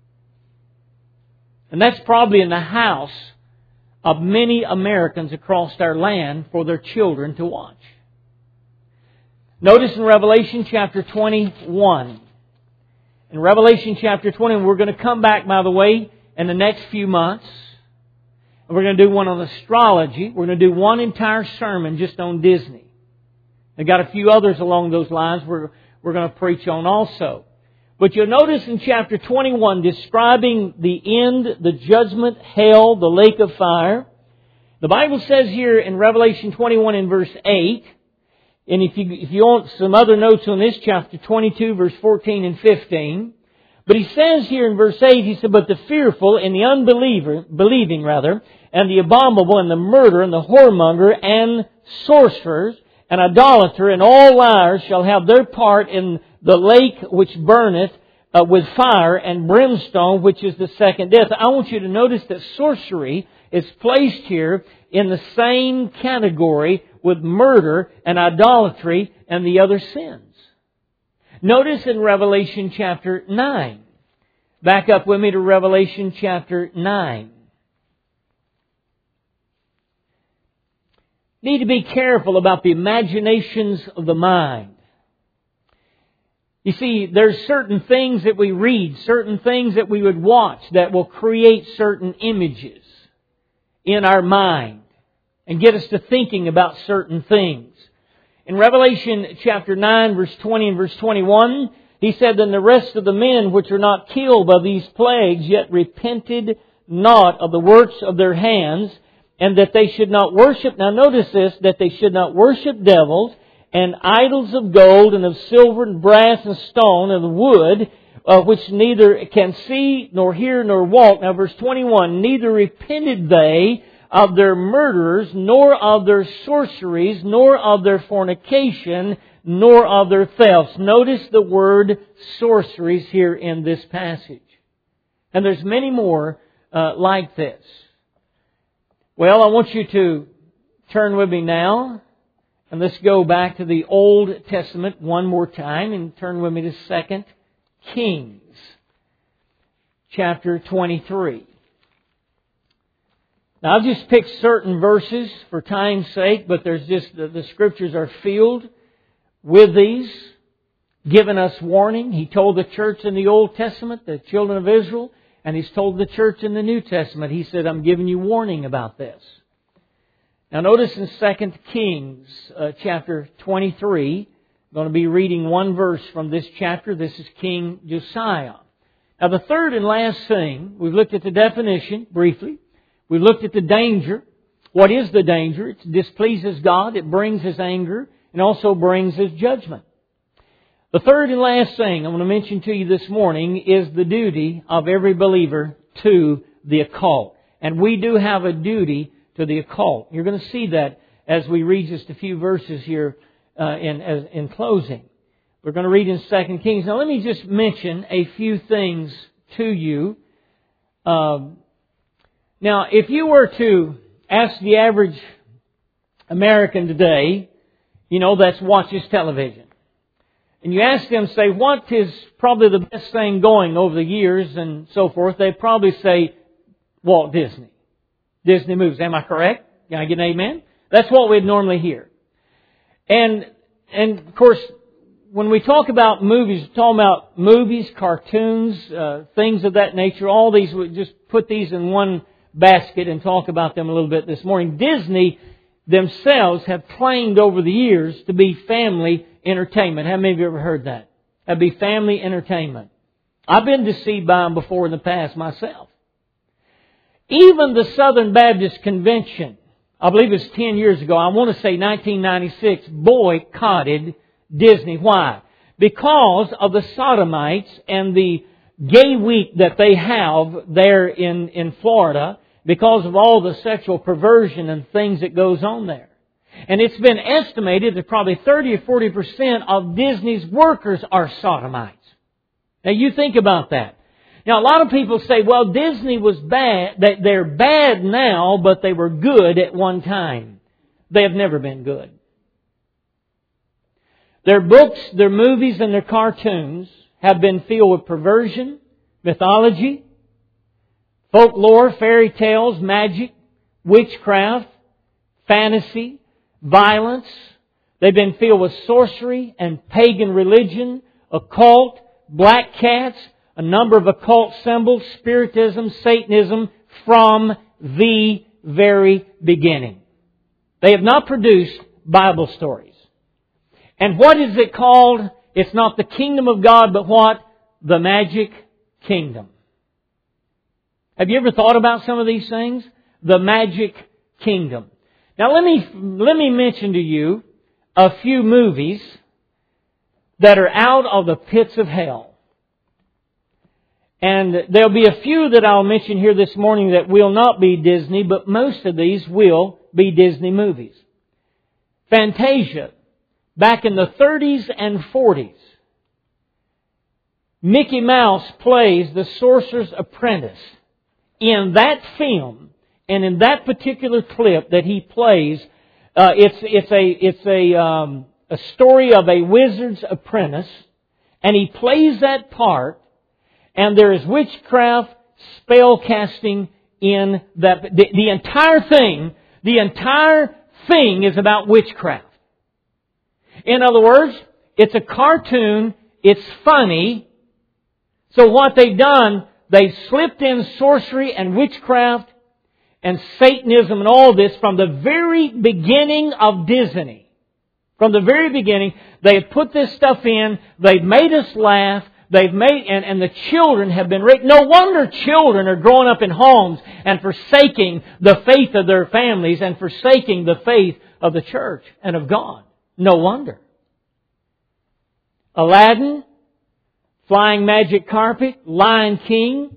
And that's probably in the house of many Americans across our land for their children to watch. Notice in Revelation chapter twenty-one. In Revelation chapter twenty, we're going to come back, by the way, in the next few months. And we're going to do one on astrology. We're going to do one entire sermon just on Disney. I've got a few others along those lines we're, we're going to preach on also. But you'll notice in chapter twenty-one, describing the end, the judgment, hell, the lake of fire. The Bible says here in Revelation twenty-one in verse eight, and if you, if you want some other notes on this, chapter twenty-two, verse fourteen and fifteen. But he says here in verse eight, he said, but the fearful and the unbeliever, believing rather, and the abominable and the murderer and the whoremonger and sorcerers and idolater and all liars shall have their part in the lake which burneth uh, with fire and brimstone, which is the second death. I want you to notice that sorcery is placed here in the same category with murder and idolatry and the other sins. Notice in Revelation chapter nine. Back up with me to Revelation chapter nine. Need to be careful about the imaginations of the mind. You see, there's certain things that we read, certain things that we would watch that will create certain images in our mind and get us to thinking about certain things. In Revelation chapter nine, verse twenty and verse twenty-one, he said, then the rest of the men which are not killed by these plagues, yet repented not of the works of their hands, and that they should not worship, now notice this, that they should not worship devils and idols of gold and of silver and brass and stone and wood, uh, which neither can see nor hear nor walk. Now verse twenty-one, neither repented they of their murders, nor of their sorceries, nor of their fornication, nor of their thefts. Notice the word sorceries here in this passage. And there's many more uh, like this. Well, I want you to turn with me now, and let's go back to the Old Testament one more time, and turn with me to Second Kings, chapter twenty-three. Now, I've just picked certain verses for time's sake, but there's just, the, the Scriptures are filled with these, giving us warning. He told the church in the Old Testament, the children of Israel, and He's told the church in the New Testament. He said, I'm giving you warning about this. Now, notice in Second Kings, uh, chapter twenty-three, I'm going to be reading one verse from this chapter. This is King Josiah. Now, the third and last thing, we've looked at the definition briefly. We looked at the danger. What is the danger? It displeases God. It brings His anger and also brings His judgment. The third and last thing I want to mention to you this morning is the duty of every believer to the occult. And we do have a duty to the occult. You're going to see that as we read just a few verses here uh, in, as, in closing. We're going to read in Second Kings. Now let me just mention a few things to you. Um, Now, if you were to ask the average American today, you know, that watches television, and you ask them, say, what is probably the best thing going over the years and so forth, they'd probably say Walt Disney. Disney movies. Am I correct? Can I get an amen? That's what we'd normally hear. And, and of course, when we talk about movies, we're talking about movies, cartoons, uh, things of that nature. All these, we just put these in one basket and talk about them a little bit this morning. Disney themselves have claimed over the years to be family entertainment. How many of you ever heard that? That'd be family entertainment. I've been deceived by them before in the past myself. Even the Southern Baptist Convention, I believe it was ten years ago, I want to say nineteen ninety-six, boycotted Disney. Why? Because of the sodomites and the gay week that they have there in, in Florida, because of all the sexual perversion and things that goes on there. And it's been estimated that probably thirty or forty percent of Disney's workers are sodomites. Now you think about that. Now a lot of people say, well, Disney was bad, that they're bad now, but they were good at one time. They have never been good. Their books, their movies, and their cartoons have been filled with perversion, mythology, folklore, fairy tales, magic, witchcraft, fantasy, violence. They've been filled with sorcery and pagan religion, occult, black cats, a number of occult symbols, spiritism, Satanism from the very beginning. They have not produced Bible stories. And what is it called? It's not the kingdom of God, but what? The magic kingdom. Have you ever thought about some of these things? The magic kingdom. Now let me, let me mention to you a few movies that are out of the pits of hell. And there'll be a few that I'll mention here this morning that will not be Disney, but most of these will be Disney movies. Fantasia, back in the thirties and forties. Mickey Mouse plays the Sorcerer's Apprentice. In that film, and in that particular clip that he plays, uh, it's it's a it's a um, a story of a wizard's apprentice, and he plays that part. And there is witchcraft, spell casting in that. The, the entire thing, the entire thing is about witchcraft. In other words, it's a cartoon. It's funny. So what they've done, they've slipped in sorcery and witchcraft and Satanism and all this from the very beginning of Disney. From the very beginning, they've put this stuff in. They've made us laugh. They've made, and, and the children have been raped. No wonder children are growing up in homes and forsaking the faith of their families and forsaking the faith of the church and of God. No wonder. Aladdin, Flying Magic Carpet, Lion King,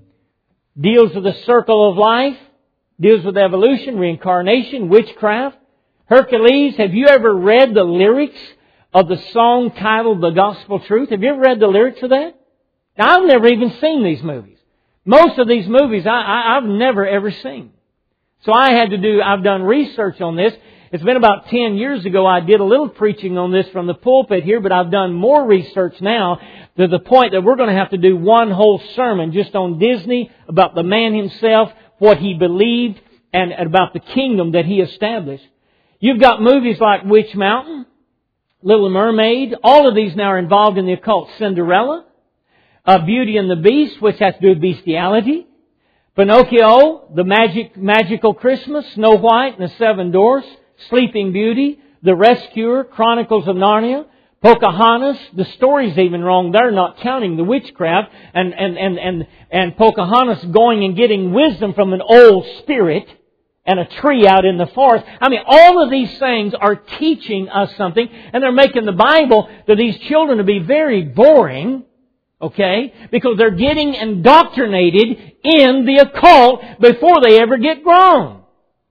deals with the circle of life, deals with evolution, reincarnation, witchcraft. Hercules, have you ever read the lyrics of the song titled The Gospel Truth? Have you ever read the lyrics of that? Now, I've never even seen these movies. Most of these movies I, I, I've never ever seen. So I had to do, I've done research on this. It's been about ten years ago I did a little preaching on this from the pulpit here, but I've done more research now to the point that we're going to have to do one whole sermon just on Disney, about the man himself, what he believed, and about the kingdom that he established. You've got movies like Witch Mountain, Little Mermaid. All of these now are involved in the occult. Cinderella, uh, Beauty and the Beast, which has to do with bestiality. Pinocchio, The Magic Magical Christmas, Snow White and the Seven Dwarfs, Sleeping Beauty, The Rescuer, Chronicles of Narnia, Pocahontas. The story's even wrong there, not counting the witchcraft, and, and, and, and, and Pocahontas going and getting wisdom from an old spirit and a tree out in the forest. I mean, all of these things are teaching us something, and they're making the Bible to these children to be very boring, okay? Because they're getting indoctrinated in the occult before they ever get grown.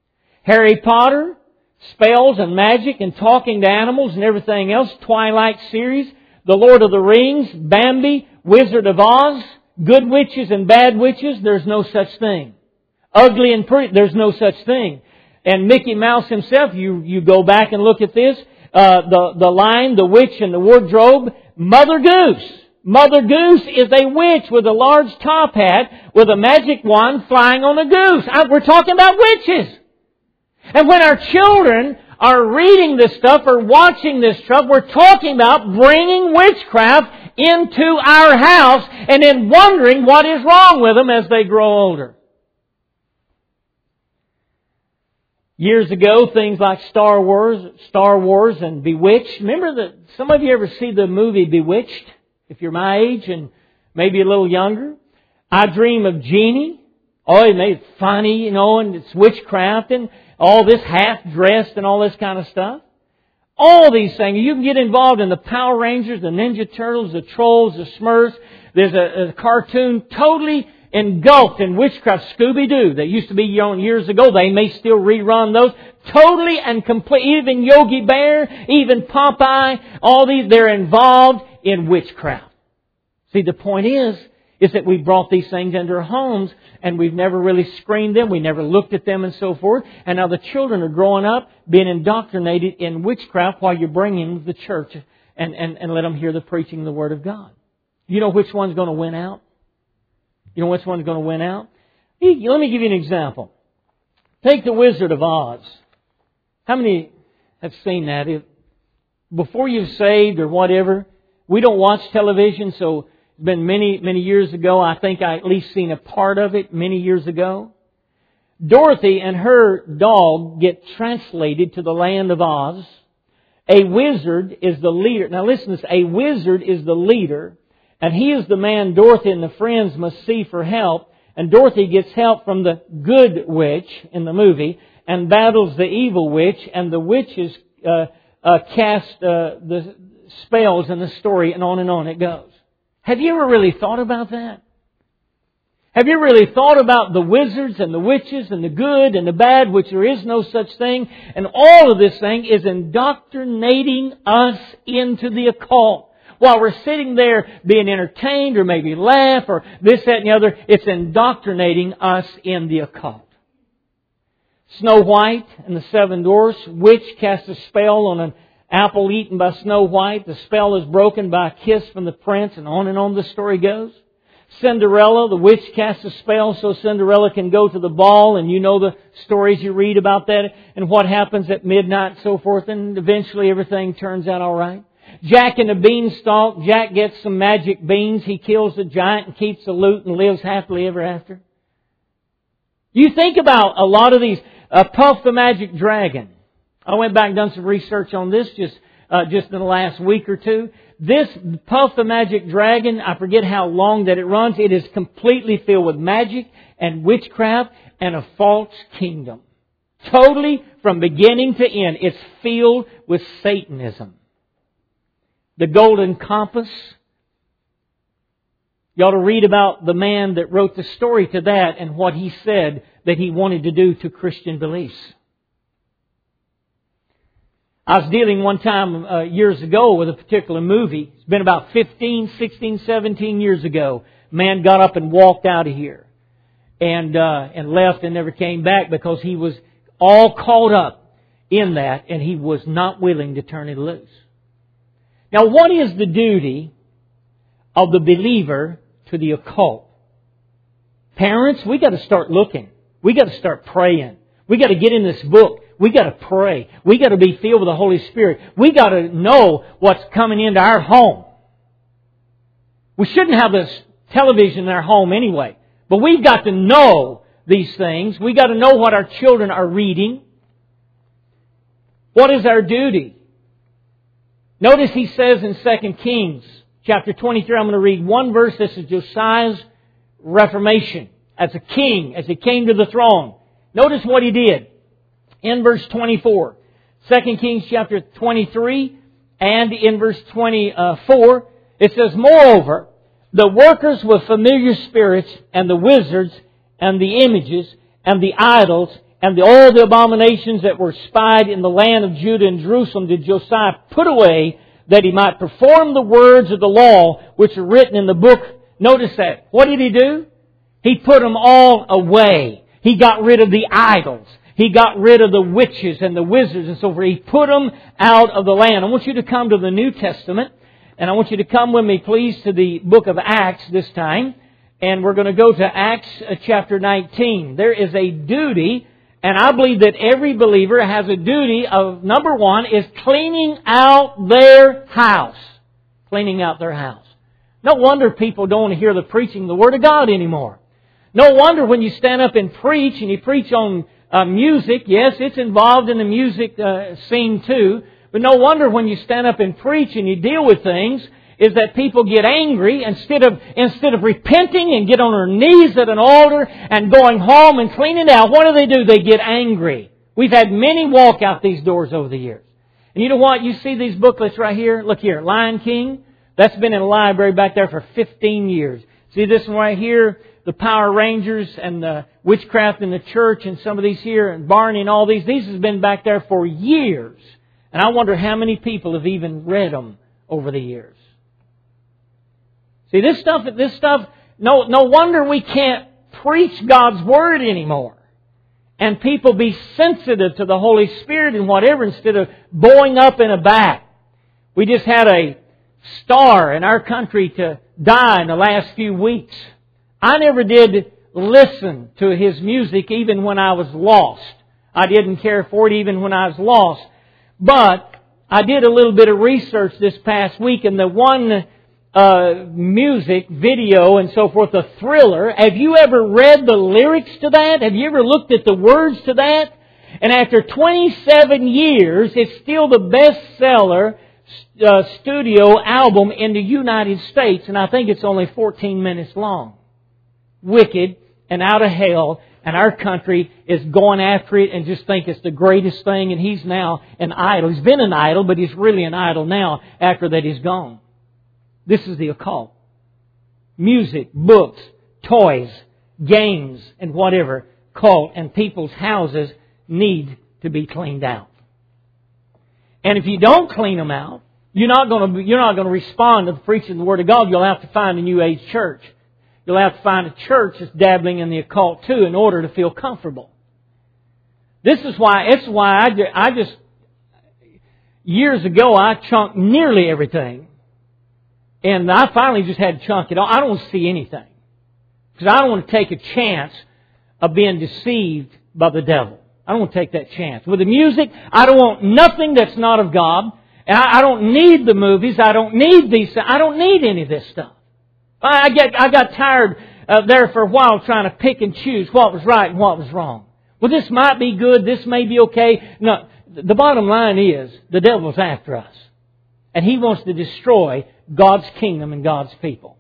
Harry Potter, spells and magic and talking to animals and everything else. Twilight series, The Lord of the Rings, Bambi, Wizard of Oz, good witches and bad witches, there's no such thing. Ugly and pretty, there's no such thing. And Mickey Mouse himself, you, you go back and look at this, uh, the, the Lion, the Witch, and the Wardrobe, Mother Goose. Mother Goose is a witch with a large top hat with a magic wand flying on a goose. I, we're talking about witches. And when our children are reading this stuff or watching this stuff, we're talking about bringing witchcraft into our house and then wondering what is wrong with them as they grow older. Years ago, things like Star Wars, Star Wars and Bewitched. Remember that some of you ever see the movie Bewitched? If you're my age and maybe a little younger. I Dream of Jeannie. Oh, it made it funny, you know, and it's witchcraft and all this half-dressed and all this kind of stuff. All these things. You can get involved in the Power Rangers, the Ninja Turtles, the Trolls, the Smurfs. There's a, a cartoon totally engulfed in witchcraft, Scooby-Doo, that used to be on years ago. They may still rerun those. Totally and complete. Even Yogi Bear, even Popeye, all these, they're involved in witchcraft. See, the point is, is that we brought these things into our homes and we've never really screened them. We never looked at them and so forth. And now the children are growing up being indoctrinated in witchcraft while you're bringing them to the church and, and, and let them hear the preaching of the Word of God. You know which one's going to win out? You know which one's going to win out? Let me give you an example. Take The Wizard of Oz. How many have seen that? If, before you've saved or whatever, we don't watch television, so it's been many, many years ago. I think I at least seen a part of it many years ago. Dorothy and her dog get translated to the land of Oz. A wizard is the leader. Now listen to this. A wizard is the leader, and he is the man Dorothy and the friends must see for help. And Dorothy gets help from the good witch in the movie and battles the evil witch, and the witches uh, uh, cast uh, the spells in the story, and on and on it goes. Have you ever really thought about that? Have you really thought about the wizards and the witches and the good and the bad, which there is no such thing? And all of this thing is indoctrinating us into the occult. While we're sitting there being entertained or maybe laugh or this, that, and the other, it's indoctrinating us in the occult. Snow White and the Seven Dwarfs, witch casts a spell on an apple eaten by Snow White. The spell is broken by a kiss from the prince, and on and on the story goes. Cinderella, the witch casts a spell so Cinderella can go to the ball, and you know the stories you read about that and what happens at midnight and so forth, and eventually everything turns out all right. Jack and the Beanstalk, Jack gets some magic beans, he kills the giant and keeps the loot and lives happily ever after. You think about a lot of these, uh, Puff the Magic Dragon. I went back and done some research on this just uh, just in the last week or two. This Puff the Magic Dragon, I forget how long that it runs, it is completely filled with magic and witchcraft and a false kingdom. Totally, from beginning to end, it's filled with Satanism. The Golden Compass. You ought to read about the man that wrote the story to that and what he said that he wanted to do to Christian beliefs. I was dealing one time uh, years ago with a particular movie. It's been about fifteen, sixteen, seventeen years ago. A man got up and walked out of here and uh, and left and never came back because he was all caught up in that and he was not willing to turn it loose. Now, what is the duty of the believer to the occult? Parents, we got to start looking. We got to start praying. We got to get in this book. We got to pray. We got to be filled with the Holy Spirit. We got to know what's coming into our home. We shouldn't have this television in our home anyway. But we've got to know these things. We got to know what our children are reading. What is our duty? Notice he says in Second Kings chapter twenty-three, I'm going to read one verse. This is Josiah's reformation as a king, as he came to the throne. Notice what he did. In verse twenty-four, Second Kings chapter twenty-three and in verse twenty-four, it says, "Moreover, the workers with familiar spirits and the wizards and the images and the idols and the, all the abominations that were spied in the land of Judah and Jerusalem did Josiah put away, that he might perform the words of the law which are written in the book." Notice that. What did he do? He put them all away. He got rid of the idols. He got rid of the witches and the wizards and so forth. He put them out of the land. I want you to come to the New Testament. And I want you to come with me, please, to the book of Acts this time. And we're going to go to Acts chapter nineteen. There is a duty, and I believe that every believer has a duty of, number one, is cleaning out their house. Cleaning out their house. No wonder people don't want to hear the preaching of the Word of God anymore. No wonder when you stand up and preach, and you preach on uh, music, yes, it's involved in the music uh, scene too, but no wonder when you stand up and preach and you deal with things, is that people get angry instead of instead of repenting and get on their knees at an altar and going home and cleaning it out. What do they do? They get angry. We've had many walk out these doors over the years. And you know what? You see these booklets right here? Look here. Lion King. That's been in a library back there for fifteen years. See this one right here? The Power Rangers and the Witchcraft in the Church and some of these here and Barney and all these. These has been back there for years. And I wonder how many people have even read them over the years. See, this stuff, this stuff, no, no wonder we can't preach God's Word anymore. And people be sensitive to the Holy Spirit and whatever instead of bowing up in a bat. We just had a star in our country to die in the last few weeks. I never did listen to his music even when I was lost. I didn't care for it even when I was lost. But I did a little bit of research this past week, and the one uh, music, video, and so forth, the Thriller, have you ever read the lyrics to that? Have you ever looked at the words to that? And after twenty-seven years, it's still the bestseller uh, studio album in the United States, and I think it's only fourteen minutes long. Wicked and Out of Hell, and our country is going after it and just think it's the greatest thing, and he's now an idol. He's been an idol, but he's really an idol now after that he's gone. This is the occult. Music, books, toys, games, and whatever cult, and people's houses need to be cleaned out. And if you don't clean them out, you're not going to you're not going to respond to the preaching of the Word of God. You'll have to find a New Age church. You'll have to find a church that's dabbling in the occult too in order to feel comfortable. This is why, it's why I, I just, years ago I chunked nearly everything. And I finally just had to chunk it all. I don't want to see anything. Because I don't want to take a chance of being deceived by the devil. I don't want to take that chance. With the music, I don't want nothing that's not of God. And I, I don't need the movies. I don't need these. I don't need any of this stuff. I get, I got tired uh, there for a while trying to pick and choose what was right and what was wrong. Well, this might be good. This may be okay. No, the bottom line is the devil's after us. And he wants to destroy God's kingdom and God's people.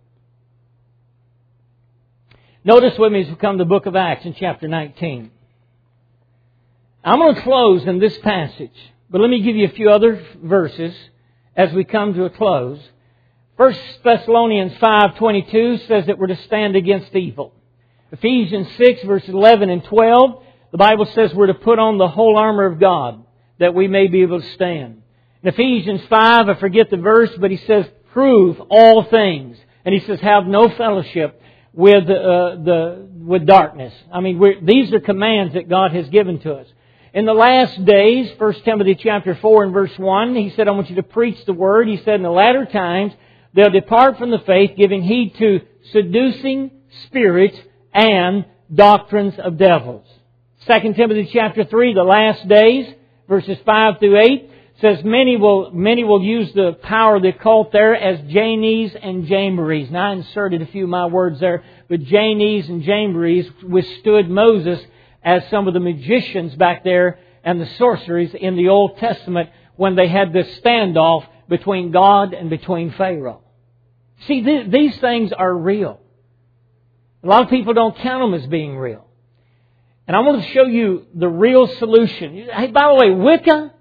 Notice with me as we come to the book of Acts in chapter nineteen. I'm going to close in this passage, but let me give you a few other verses as we come to a close. First Thessalonians five twenty-two says that we're to stand against evil. Ephesians six verses eleven and twelve, the Bible says we're to put on the whole armor of God that we may be able to stand. In Ephesians five, I forget the verse, but he says, prove all things. And he says, have no fellowship with uh, the with darkness. I mean, we're, these are commands that God has given to us. In the last days, First Timothy chapter four and verse one, he said, I want you to preach the Word. He said, in the latter times, they'll depart from the faith, giving heed to seducing spirits and doctrines of devils. Second Timothy chapter three, the last days, verses five through eight, says many will many will use the power of the occult there as Jannes and Jambres. Now I inserted a few of my words there, but Jannes and Jambres withstood Moses as some of the magicians back there and the sorceries in the Old Testament when they had this standoff between God and between Pharaoh. See, th- these things are real. A lot of people don't count them as being real. And I want to show you the real solution. Hey, by the way, Wicca,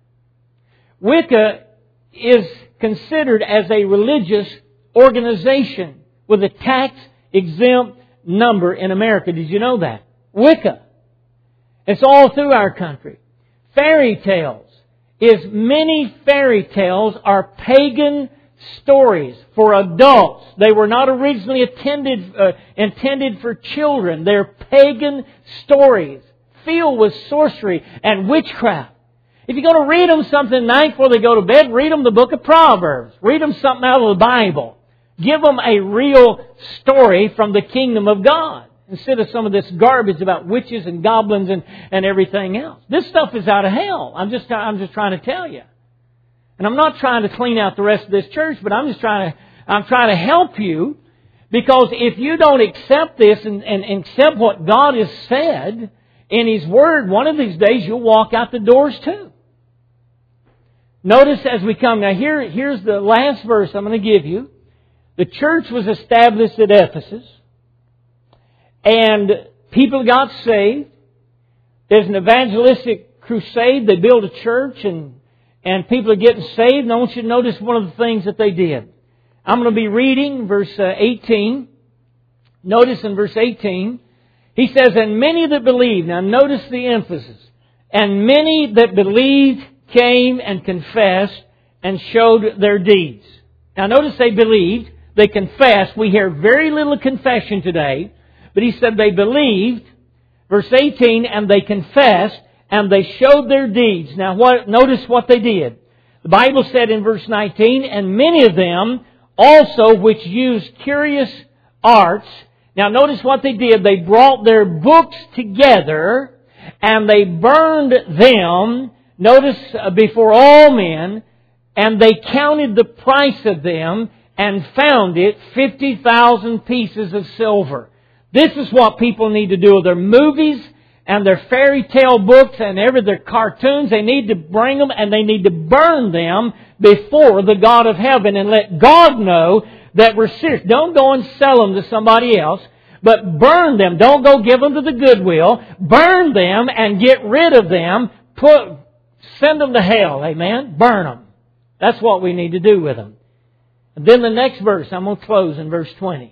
Wicca is considered as a religious organization with a tax-exempt number in America. Did you know that? Wicca. It's all through our country. Fairy tales is many fairy tales are pagan stories for adults. They were not originally attended, uh, intended for children. They're pagan stories filled with sorcery and witchcraft. If you're going to read them something night before they go to bed, read them the book of Proverbs. Read them something out of the Bible. Give them a real story from the kingdom of God, instead of some of this garbage about witches and goblins and, and everything else. This stuff is out of hell. I'm just, I'm just trying to tell you. And I'm not trying to clean out the rest of this church, but I'm just trying to, I'm trying to help you, because if you don't accept this and, and, and accept what God has said in His Word, one of these days you'll walk out the doors too. Notice as we come, now here, here's the last verse I'm going to give you. The church was established at Ephesus, and people got saved. There's an evangelistic crusade. They build a church, and And people are getting saved. And I want you to notice one of the things that they did. I'm going to be reading verse eighteen. Notice in verse eighteen, he says, and many that believed. Now notice the emphasis. And many that believed came and confessed and showed their deeds. Now notice they believed. They confessed. We hear very little confession today. But he said they believed. Verse eighteen, and they confessed. And they showed their deeds. Now, what? Notice what they did. The Bible said in verse nineteen, and many of them also which used curious arts. Now, notice what they did. They brought their books together and they burned them, notice, before all men, and they counted the price of them and found it fifty thousand pieces of silver. This is what people need to do with their movies and their fairy tale books and every their cartoons. They need to bring them and they need to burn them before the God of heaven and let God know that we're serious. Don't go and sell them to somebody else, but burn them. Don't go give them to the Goodwill. Burn them and get rid of them. Put, send them to hell. Amen? Burn them. That's what we need to do with them. And then the next verse, I'm going to close in verse twenty.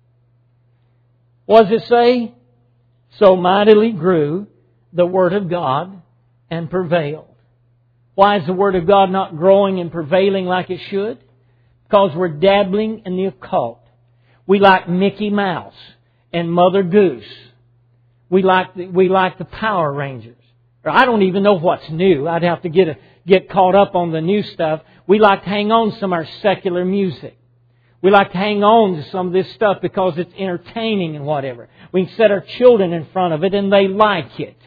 What does it say? So mightily grew the Word of God and prevailed. Why is the Word of God not growing and prevailing like it should? Because we're dabbling in the occult. We like Mickey Mouse and Mother Goose. We like the, we like the Power Rangers. Or I don't even know what's new. I'd have to get a, get caught up on the new stuff. We like to hang on to some of our secular music. We like to hang on to some of this stuff because it's entertaining and whatever. We can set our children in front of it and they like it.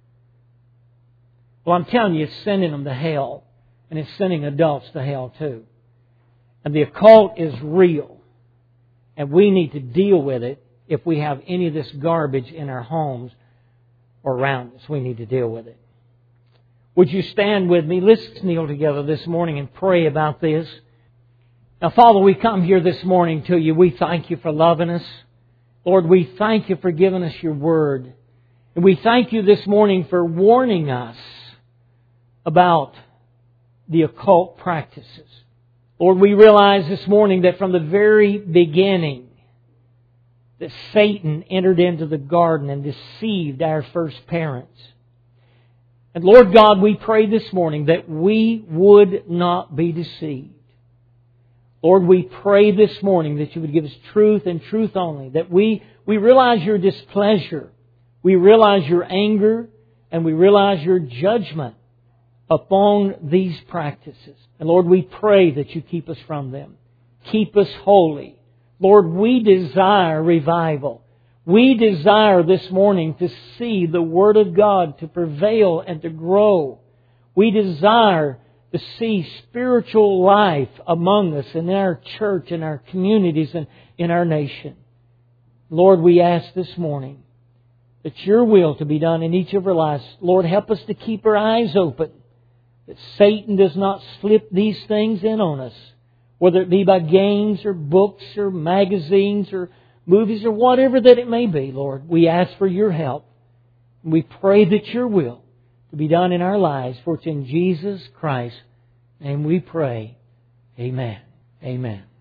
Well, I'm telling you, it's sending them to hell. And it's sending adults to hell too. And the occult is real. And we need to deal with it if we have any of this garbage in our homes or around us. We need to deal with it. Would you stand with me? Let's kneel together this morning and pray about this. Now, Father, we come here this morning to You. We thank You for loving us. Lord, we thank You for giving us Your Word. And we thank You this morning for warning us about the occult practices. Lord, we realize this morning that from the very beginning, that Satan entered into the garden and deceived our first parents. And Lord God, we pray this morning that we would not be deceived. Lord, we pray this morning that You would give us truth and truth only. That we, we realize Your displeasure. We realize Your anger. And we realize Your judgment upon these practices. And Lord, we pray that You keep us from them. Keep us holy. Lord, we desire revival. We desire this morning to see the Word of God to prevail and to grow. We desire to see spiritual life among us in our church, in our communities, and in our nation. Lord, we ask this morning that Your will to be done in each of our lives. Lord, help us to keep our eyes open, that Satan does not slip these things in on us, whether it be by games or books or magazines or movies or whatever that it may be, Lord. We ask for Your help. We pray that Your will to be done in our lives. For it's in Jesus Christ's name we pray. Amen. Amen.